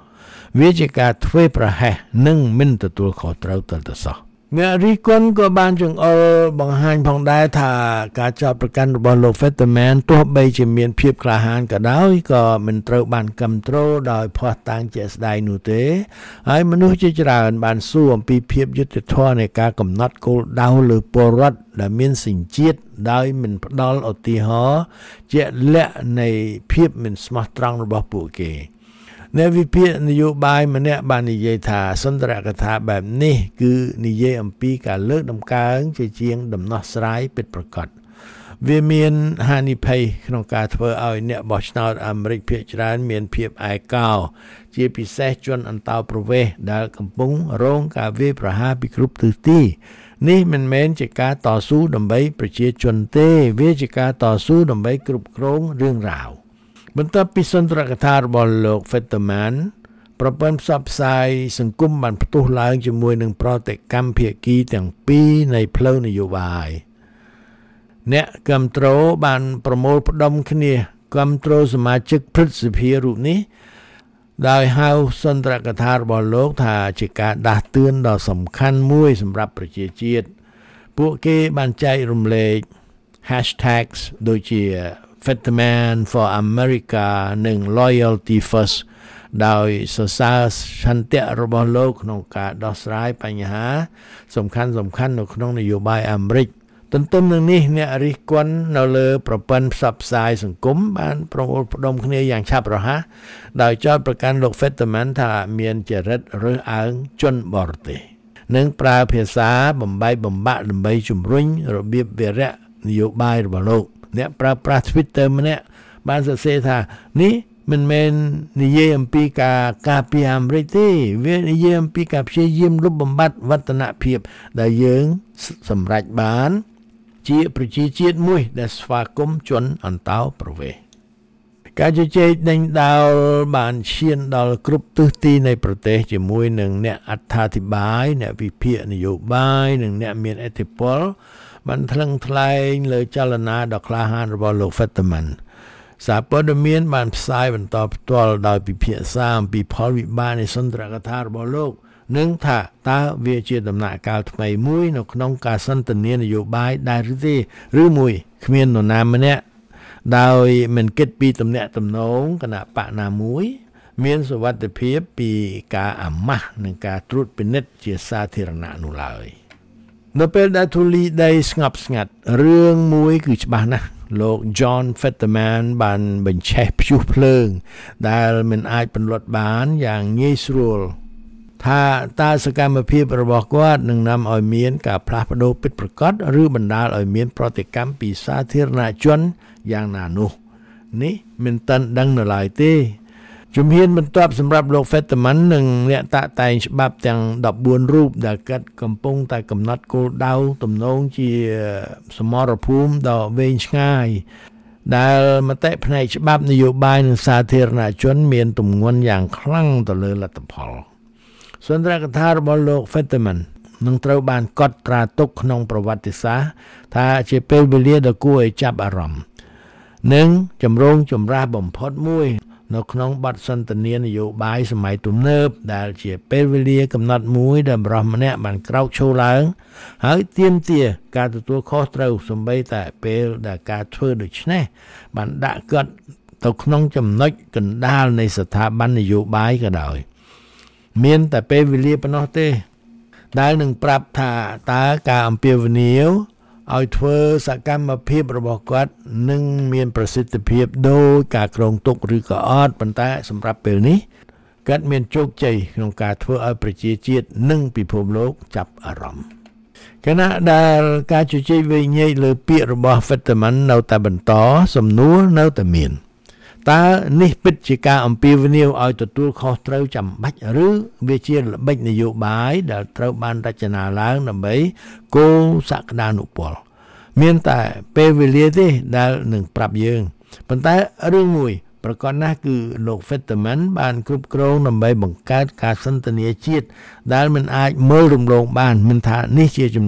វាជាការធ្វើប្រហែសនិងមិនទទួលខុសត្រូវទៅទៅសោះអ្នករិះគន់ក៏បានចង្អុលបង្ហាញផងដែរថាការចោទប្រកាន់របស់លោក Fetterman ទោះបីជាមានភាពក្លាហានក៏ដោយក៏មិនត្រូវបានគាំទ្រដោយភស្តុតាងជាក់ស្ដែងនោះទេហើយមនុស្សជាច្រើនបានសួរអំពីភាពយុត្តិធម៌នៃការកំណត់គោលដៅលើពលរដ្ឋដែលមានសញ្ជាតិដោយមិនផ្ដល់ឧទាហរណ៍ជាក់លាក់នៃភាពមិនស្មោះត្រង់របស់ពួកគេអ្នកវិភាគនយោបាយម្នាក់បាននិយាយថាសន្ទរកថាបែបនេះគឺនិយាយអំពីការលើកដំកើងជាជាងដំណោះស្រាយពិតប្រាកដវាមានហានិភ័យក្នុងការធ្វើឲ្យអ្នកបោះឆ្នោតអាមេរិកភាគច្រើនមានភាពឯកោជាពិសេសជនអន្តោប្រវេសន៍ដែលកំពុងរងការវាយប្រហារពីគ្រប់ទិសទីនេះមិនមែនជាការតស៊ូដើម្បីប្រជាជនទេវាជាការតស៊ូដើម្បីគ្រប់គ្រងរឿងរ៉ាវបន្ទាប់ពីសន្ទរកថារបស់លោក Fetterman ប្រព័ន្ធផ្សព្វផ្សាយសង្គមបានផ្ទុះឡើងជាមួយនឹងប្រតិកម្មភាគីទាំងពីរនៃផ្លូវនយោបាយអ្នកគាំទ្របានប្រមូលផ្ដុំគ្នាគាំទ្រសមាជិកព្រឹទ្ធសភារូបនេះដោយហៅសន្ទរកថារបស់លោកថាជាការដាស់តឿនដ៏សំខាន់មួយសម្រាប់ប្រជាជាតិពួកគេបានចែករំលែក hashtags ដូចជា Fetterman for America និង Loyalty First ដោយសរសើរឆន្ទៈរបស់លោកក្នុងការដោះស្រាយបញ្ហាសំខាន់ៗនៅក្នុងនយោបាយអាមេរិកទន្ទឹមនឹងនេះអ្នករិះគន់នៅលើប្រព័ន្ធផ្សព្វផ្សាយសង្គមបានប្រមូលផ្ដុំគ្នាយ៉ាងឆាប់រហ័សដោយចោទប្រកាន់លោក Fetterman ថាមានចរិតរើសអើងជនបរទេសនិងប្រើភាសាបំបែកបំបាក់ដើម្បីជំរុញរបៀបវារៈនយោបាយរបស់លោកអ្នកប្រើប្រាស់ Twitter ម្នាក់បានសរសេរថានេះមិនមែននិយាយអំពីការការពារអាមេរិកទេវានិយាយអំពីការព្យាយាមលុបបំបាត់វឌ្ឍនភាពដែលយើងសម្រេចបានជាប្រជាជាតិមួយដែលស្វាគមន៍ជនអន្តោប្រវេសន៍ការជជែកដេញដោលបានឈានដល់គ្រប់ទិសទីនៃប្រទេសជាមួយនឹងអ្នកអត្ថាធិប្បាយអ្នកវិភាគនយោបាយនិងអ្នកមានឥទ្ធិពលបានថ្លឹងថ្លែងលើចលនាដ៏ក្លាហានរបស់លោក Fetterman សារព័ត៌មានបានផ្សាយបន្តផ្ទាល់ដោយពិភាក្សាអំពីផលវិបាកនៃសន្ទរកថារបស់លោកនិងថាតើវាជាដំណាក់កាលថ្មីមួយនៅក្នុងការសន្ទនានយោបាយដែរឬទេឬមួយគ្មាននរណាម្នាក់ដោយមិនគិតពីទំនាក់ទំនងគណៈបកណាមួយមានសុវត្ថិភាពពីការអាម៉ាស់និងការត្រួតពិនិត្យជាសាធារណៈនោះឡើយនៅពេលដែលធូលីដីស្ងប់ស្ងាត់រឿងមួយគឺច្បាស់ណាស់លោក John Fetterman បានបញ្ឆេះព្យុះភ្លើងដែលមិនអាចពន្លត់បានយ៉ាងងាយស្រួលថាតើសកម្មភាពរបស់គាត់នឹងនាំឲ្យមានការផ្លាស់ប្ដូរពិតប្រាកដឬបណ្ដាលឲ្យមានប្រតិកម្មពីសាធារណជនយ៉ាងណានោះនេះមិនទាន់ដឹងនៅឡើយទេជំហានបន្ទាប់សម្រាប់លោក Fetterman និងអ្នកតាក់តែងច្បាប់ទាំងដប់បួនរូបដែលកាត់កំពុងតែកំណត់គោលដៅទំនងជាសមរភូមិដ៏វែងឆ្ងាយដែលមតិផ្នែកច្បាប់នយោបាយនិងសាធារណជនមានទម្ងន់យ៉ាងខ្លាំងទៅលើលទ្ធផលសន្ទរកថារបស់លោក Fetterman នឹងត្រូវបានកត់ត្រាទុកក្នុងប្រវត្តិសាស្ត្រថាជាពេលវេលាដ៏គួរឲ្យចាប់អារម្មណ៍និងចម្រូងចម្រាសបំផុតមួយនៅក្នុងបទសន្ទនានយោបាយសម័យទំនើបដែលជាពេលវេលាកំណត់មួយដែលបរិះម្នាក់បានក្រោកឈរឡើងហើយទាមទារការទទួលខុសត្រូវសម្បីតែពេលដែលការធ្វើដូច្នេះបានដាក់គាត់ទៅក្នុងចំណុចកណ្ដាលនៃស្ថាប័ននយោបាយក៏ដោយមានតែពេលវេលាប៉ុណ្ណោះទេដែលនឹងប្រាប់ថាតើការអំពាវនាវឲ្យធ្វើសកម្មភាពរបស់គាត់នឹងមានប្រសិទ្ធភាពដោយការគ្រងទុកឬក៏អត់ប៉ុន្តែសម្រាប់ពេលនេះគាត់មានជោគជ័យក្នុងការធ្វើឲ្យប្រជាជាតិនិងពិភពលោកចាប់អារម្មណ៍គណៈដែលការជជែកវែងញែកលើពាក្យរបស់ Fetterman នៅតែបន្តសំណួរនៅតែមានតើនេះពិតជាការអំពាវនាវឲ្យទទួលខុសត្រូវចាំបាច់ឬវាជាល្បិចនយោបាយដែលត្រូវបានរចនាឡើងដើម្បីគោលសក្តានុពលមានតែពេលវេលាទេដែលនឹងប្រាប់យើងប៉ុន្តែរឿងមួយប្រកបណាស់គឺលោក Fetterman បានគ្រប់គ្រងដើម្បីបង្កើតការសន្ទនាជាតិដែលមិនអាចមើលរំលងបានមិនថានេះជាចំណុច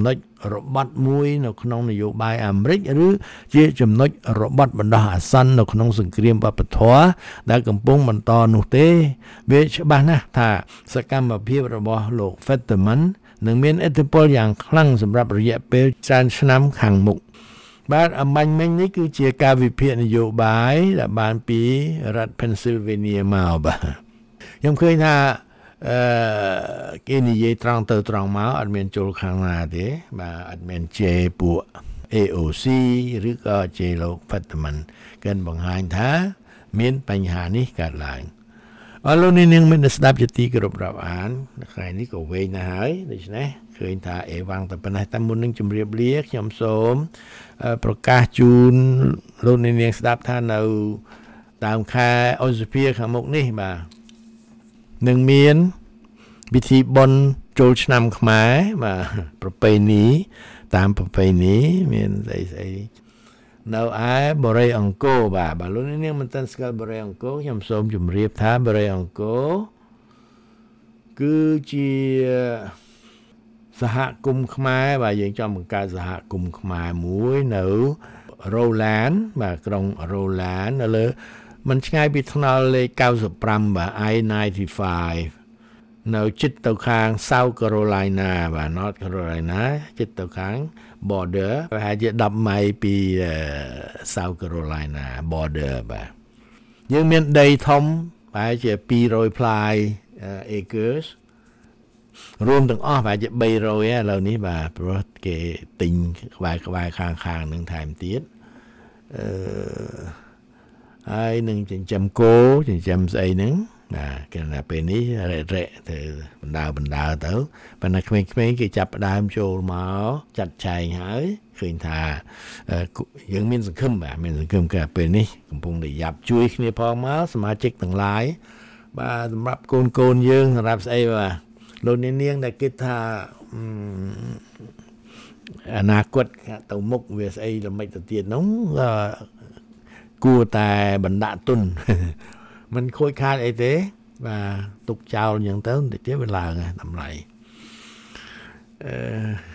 របត់មួយនៅក្នុងនយោបាយអាមេរិកឬជាចំណុចរបត់បណ្ដោះអាសន្ននៅក្នុងសង្គ្រាមវប្បធម៌ដែលកំពុងបន្តនោះទេវាច្បាស់ណាស់ថាសកម្មភាពរបស់លោក Fetterman នឹងមានឥទ្ធិពលយ៉ាងខ្លាំងសម្រាប់រយៈពេលច្រើនឆ្នាំខាងមុខបាទអំបញ្ញមិញនេះគឺជាការវិភាគនយោបាយដែលបានពីរដ្ឋ Pennsylvania មកបាទខ្ញុំឃើញថាអឺគេនិយាយត្រង់ទៅត្រង់មកអត់មានចូលខាងណាទេបាទអត់មានជេរពួក เอ โอ ซี ឬក៏ជេរលោក Fetterman កិនបង្ហាញថាមានបញ្ហានេះកើតឡើងអរលោកនាងមានស្ដាប់ជាទីគោរពរាប់អានថ្ងៃនេះក៏វែងណាស់ហើយដូច្នេះឃើញថាអេវ៉ាំងតែប៉ុណ្ណេះតែមុននឹងជម្រាបលាខ្ញុំសូមប្រកាសជូនលោកនាងស្ដាប់ថានៅតាមខែឧសភាខាងមុខនេះបាទនឹងមានពិធីបុណ្យចូលឆ្នាំខ្មែរបាទប្រពៃណីតាមប្រពៃណីមានស្អីស្អីនៅឯបរិយអង្គរបាទបាទលោកនាងមិនទាន់ស្គាល់បរិយអង្គរខ្ញុំសូមជម្រាបថាបរិយអង្គរគឺជាសហគមន៍ខ្មែរបាទយើងចង់បង្កើតសហគមន៍ខ្មែរមួយនៅ Roland បាទក្រុង Roland នៅលើมันឆ្ងាយពីថ្នល់លេខเก้าสิบห้าបាទ I ninety-five នៅជិតទៅខាង South Carolina បាទ North Carolina ជិតទៅខាង border ប្រហែលជាដប់ម៉ៃពី South Carolina border បាទយើងមានដីធំប្រហែលជាtwo hundredផ្លាយ acres រួមទាំងអស់ប្រហែលជាthree hundredឥឡូវនេះបាទព្រោះគេទិញក្បែរក្បែរខាងខាងនឹងថែមទៀតអឺហើយនឹងចិញ្ចឹមគោចិញ្ចឹមស្អីហ្នឹងបាទគេថាពេលនេះរ៉េរ៉េទៅបណ្ដើបណ្ដើទៅប៉ុន្តែក្មេងៗគេចាប់ផ្ដើមចូលមកចាត់ចែងហើយឃើញថាយើងមានសង្ឃឹមបាទមានសង្ឃឹមકેពេលនេះកំពុងតែយ៉ាប់ជួយគ្នាផងមកសមាជិកទាំងឡាយបាទសម្រាប់កូនកូនយើងសម្រាប់ស្អីបាទលោកនាងដែលគិតថាអនាគតទៅមុខវាស្អីល្មិចទៅទៀតនោះគួរតែបណ្ដាក់ទុនมันខូចខាតអីទេបាទទុកចោលអញ្ចឹងទៅតិចទៀតវាឡើងតម្លៃអឺ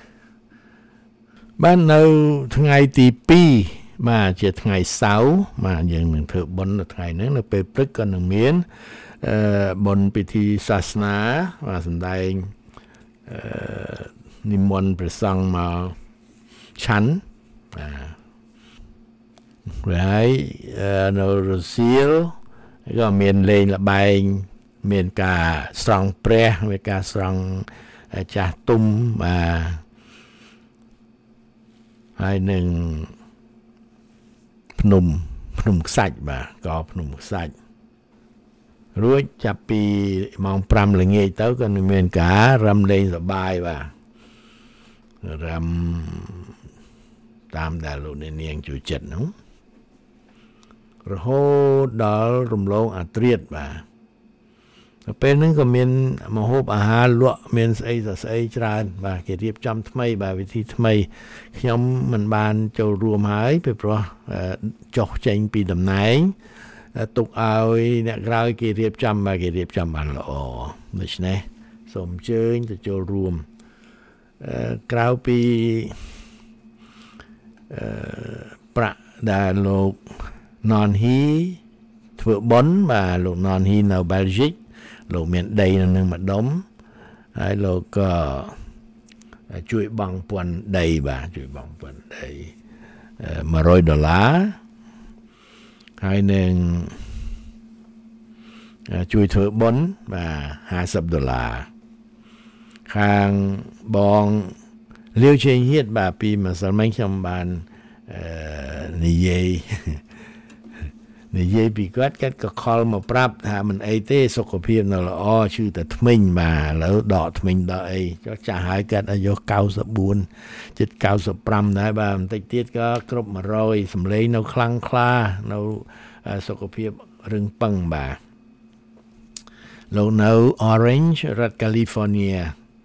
បាននៅថ្ងៃទីtwoបាទជាថ្ងៃសៅរ៍បាទយើងនឹងធ្វើបុណ្យនៅថ្ងៃហ្នឹងនៅពេលព្រឹកក៏នឹងមានអឺបុណ្យពិធីសាសនាបាទសម្ដែងអឺនិមន្តព្រះសង្ឃមកឆាន់បាទហើយនៅរសៀលក៏មានលេងល្បែងមានការស្រង់ព្រះមានការស្រង់ចាស់ទុំបាទហើយនឹងភ្នំភ្នំខ្សាច់បាទក៏ភ្នំខ្សាច់រួចចាប់ពីម៉ោងfiveល្ងាចទៅក៏នឹងមានការរំលេងសប្បាយបាទរំតាមដែលលោកនាងជួយចិត្តហ្នឹងរហូតដល់រំលងអាត្រៀតបាទពេលហ្នឹងក៏មានម្ហូបអាហារលក់មានស្អីស្អីច្រើនបាទគេរៀបចំថ្មីបាទវិធីថ្មីខ្ញុំមិនបានចូលរួមហើយពីព្រោះចុះចេញពីតំណែងទុកឲ្យអ្នកក្រោយគេរៀបចំបាទគេរៀបចំបានល្អដូច្នេះសូមអញ្ជើញទៅចូលរួមក្រៅពីប្រាក់ដែលលោកននហ៊ីធ្វើបុណ្យបាទលោកននហ៊ីនៅបែលហ្សិកលោកមានដីនៅនឹងម្ដុំហើយលោកក៏ជួយបង់ពន្ធដីបាទជួយបង់ពន្ធដីone hundredដុល្លារហើយនឹងជួយធ្វើបុណ្យបាទfiftyដុល្លារខាងបងលាវជេងហៀតបាទពីម្សិលមិញខ្ញុំបាននិយាយនិយាយពីគាត់គាត់ក៏ខលមកប្រាប់ថាមិនអីទេសុខភាពនៅល្អឈឺតែធ្មេញបាទឥឡូវដកធ្មេញដកអីចុះចាស់ហើយគាត់អាយុninety-fourជិតninety-fiveដែរបាទបន្តិចទៀតក៏គ្រប់one hundredសម្លេងនៅខ្លាំងក្លានៅសុខភាពរឹងប៉ឹងបាទលោកនៅ Orange រដ្ឋ California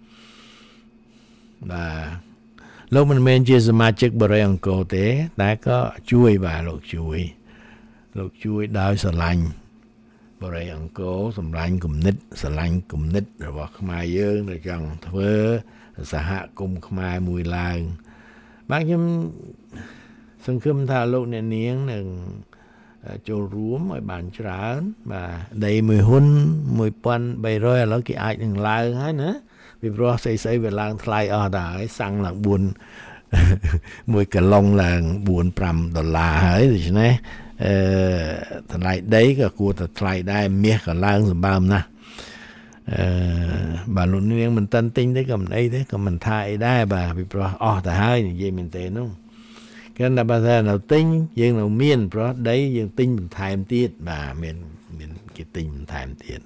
បាទលោកមិនមែនជាសមាជិកបរិយអង្គរទេតែក៏ជួយបាទលោកជួយលោកជួយដោយស្រឡាញ់បបរិយអង្គរសម្លាញ់គំនិតស្រឡាញ់គំនិតរបស់ខ្មែរយើងដែលចង់ធ្វើសហគមន៍ខ្មែរមួយឡើងបាទខ្ញុំសង្ឃឹមថាលោកអ្នកនាងនឹងចូលរួមឲ្យបានច្រើនបាទដីមួយហ៊ុនមួយពាន់បីរយឥឡូវគេអាចនឹងឡើងហើយណាពីព្រោះស្អីស្អីវាឡើងថ្លៃអស់ដែរសាំងឡើងបួនមួយកាឡុងឡើងបួនប្រាំដុល្លារហើយដូច្នេះអឺថ្លៃដីក៏គួរតែថ្លៃដែរមាសក៏ឡើងសម្បើមណាស់អឺបាទលោកនាងមិនតាន់ទិញទេក៏មិនអីទេក៏មិនថាអីដែរបាទពីព្រោះអស់ទៅហើយនិយាយមែនទេនោះគេថាបើថានៅទិញយើងនៅមានព្រោះដីយើងទិញបន្ថែមទៀតបាទមានមានគេទិញបន្ថែមទៀត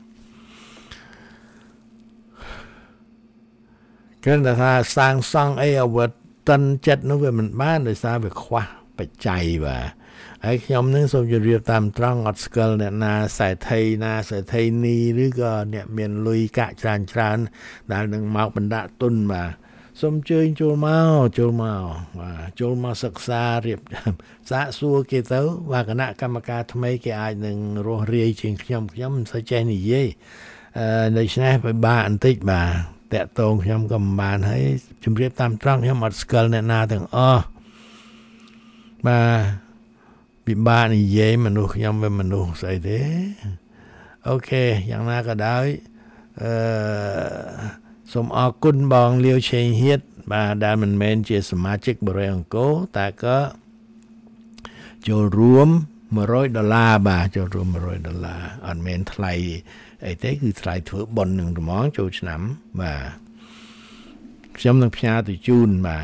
គេថាសាងសង់អីអវត្តតិនចិត្តនោះវាមិនបានដោយសារវាខ្វះបច្ច័យបាទហើយខ្ញុំនឹងសូមជម្រាបតាមត្រង់អត់ស្គាល់អ្នកណាសេដ្ឋីណាសេដ្ឋីនីឬក៏អ្នកមានលុយកាក់ច្រើនច្រើនដែលនឹងមកបណ្ដាក់ទុនបាទសូមអញ្ជើញចូលមកចូលមកបាទចូលមកសិក្សារៀបសាកសួរគេទៅว่าគណៈកម្មការថ្មីគេអាចនឹងរស់រាយជាងខ្ញុំខ្ញុំមិនសូវចេះនិយាយអឺដូច្នេះពិបាកបន្តិចបាទតាក់ទងខ្ញុំក៏មិនបានហើយជម្រាបតាមត្រង់ខ្ញុំអត់ស្គាល់អ្នកណាទាំងអស់បាទពិបាកនិយាយមនុស្សខ្ញុំវាមនុស្សស្អីទេអូខេយ៉ាងណាក៏ដោយអឺសូមអរគុណបងលាវឆេងហៀតបាទដែលមិនមែនជាសមាជិកបរិយអង្គរតែក៏ចូលរួមមួយរយដុល្លារបាទចូលរួមមួយរយដុល្លារអត់មែនថ្លៃអីទេគឺថ្លៃធ្វើបុណ្យនឹងត្មងចូលឆ្នាំបាទខ្ញុំនឹងផ្ញើទៅជូនបាទ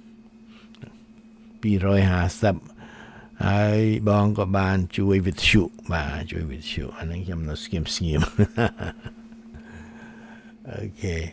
ពីរយហាសិបហើយបងក៏បានជួយវិទ្យុបាទជួយវិទ្យុអានេះខ្ញុំនៅស្ងៀមស្ងៀមអូខេ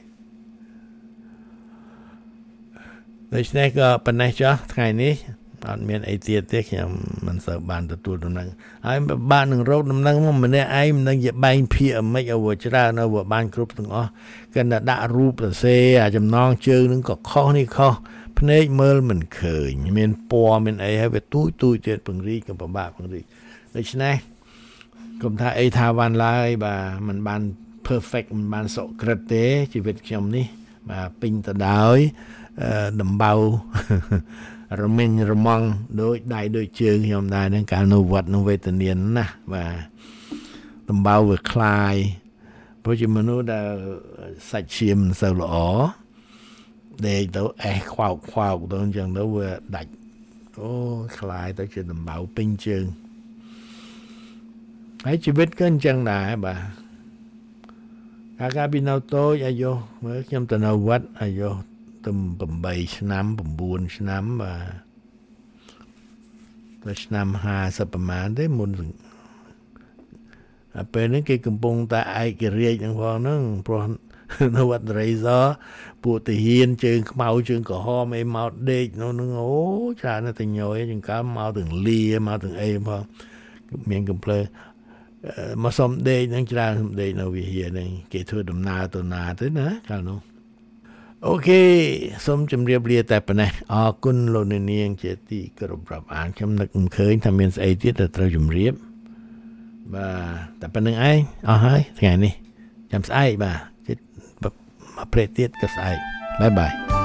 ដូច្នេះក៏ប៉ុណ្ណេះចុះថ្ងៃនេះអត់មានអីទៀតទេខ្ញុំមិនសូវបានទទួលដំណឹងហើយបាននឹងរកដំណឹងមកម្នាក់ឯងមិនដឹងជាបែងភាគមិនឲ្យវាច្រើនឲ្យវាបានគ្រប់ទាំងអស់គិតតែដាក់រូបសរសេរអាចំណងជើងនឹងក៏ខុសនេះខុសភ្នែកមើលមិនឃើញមានពណ៌មានអីហើយវាទូចទូចទៀតពង្រីកក៏ពិបាកពង្រីកដូច្នេះកុំថាអីថាបានឡើយបាទมันបាន perfect มันបានសុក្រិតទេជីវិតខ្ញុំនេះបាទពេញទៅដោយដំបៅរមិញរមងដូចដៃដូចជើងខ្ញុំដែរនឹងកាលនៅវត្តនៅវេទនាណាស់បាទដំបៅវាคลายព្រោះជាមនុស្សដែលសាច់ឈាមមិនសូវល្អដេកទៅអេះខ្វោកខ្វោកទៅអញ្ចឹងទៅវាដាច់អូคลายទៅជាដំបៅពេញជើងហើយជីវិតក៏អញ្ចឹងដែរបាទកាលកាលពីនៅតូចអាយុមើលខ្ញុំទៅនៅវត្តអាយុទៅeightឆ្នាំnineឆ្នាំបាទទៅឆ្នាំfiftyប្រហែលទេមុនពេលហ្នឹងគេកំពុងតែឯករាជ្យហ្នឹងផងហ្នឹងព្រោះនៅវត្តរៃសពួកទាហានជើងខ្មៅជើងក្រហមអីមកដេកនោះហ្នឹងអូច្រើនតែញយជាងកាលមកទាំងលាមកទាំងអីផងមានកំភ្លើមកសុំដេកហ្នឹងច្រើនសុំដេកនៅវិហារហ្នឹងគេធ្វើដំណើរទៅណាទៅណាកាលនោះអូខេសូមជម្រាបលាតែប៉ុណ្ណេះអរគុណលោកអ្នកនាងជាទីគោរពរាប់អានខ្ញុំនឹកមិនឃើញថាមានស្អីទៀតដែលត្រូវជម្រាបបាទតែប៉ុណ្្នឹងឯងអស់ហើយថ្ងៃនេះចាំស្អែកបាទជិតមកព្រេកទៀតក៏ស្អែកបាយបាយ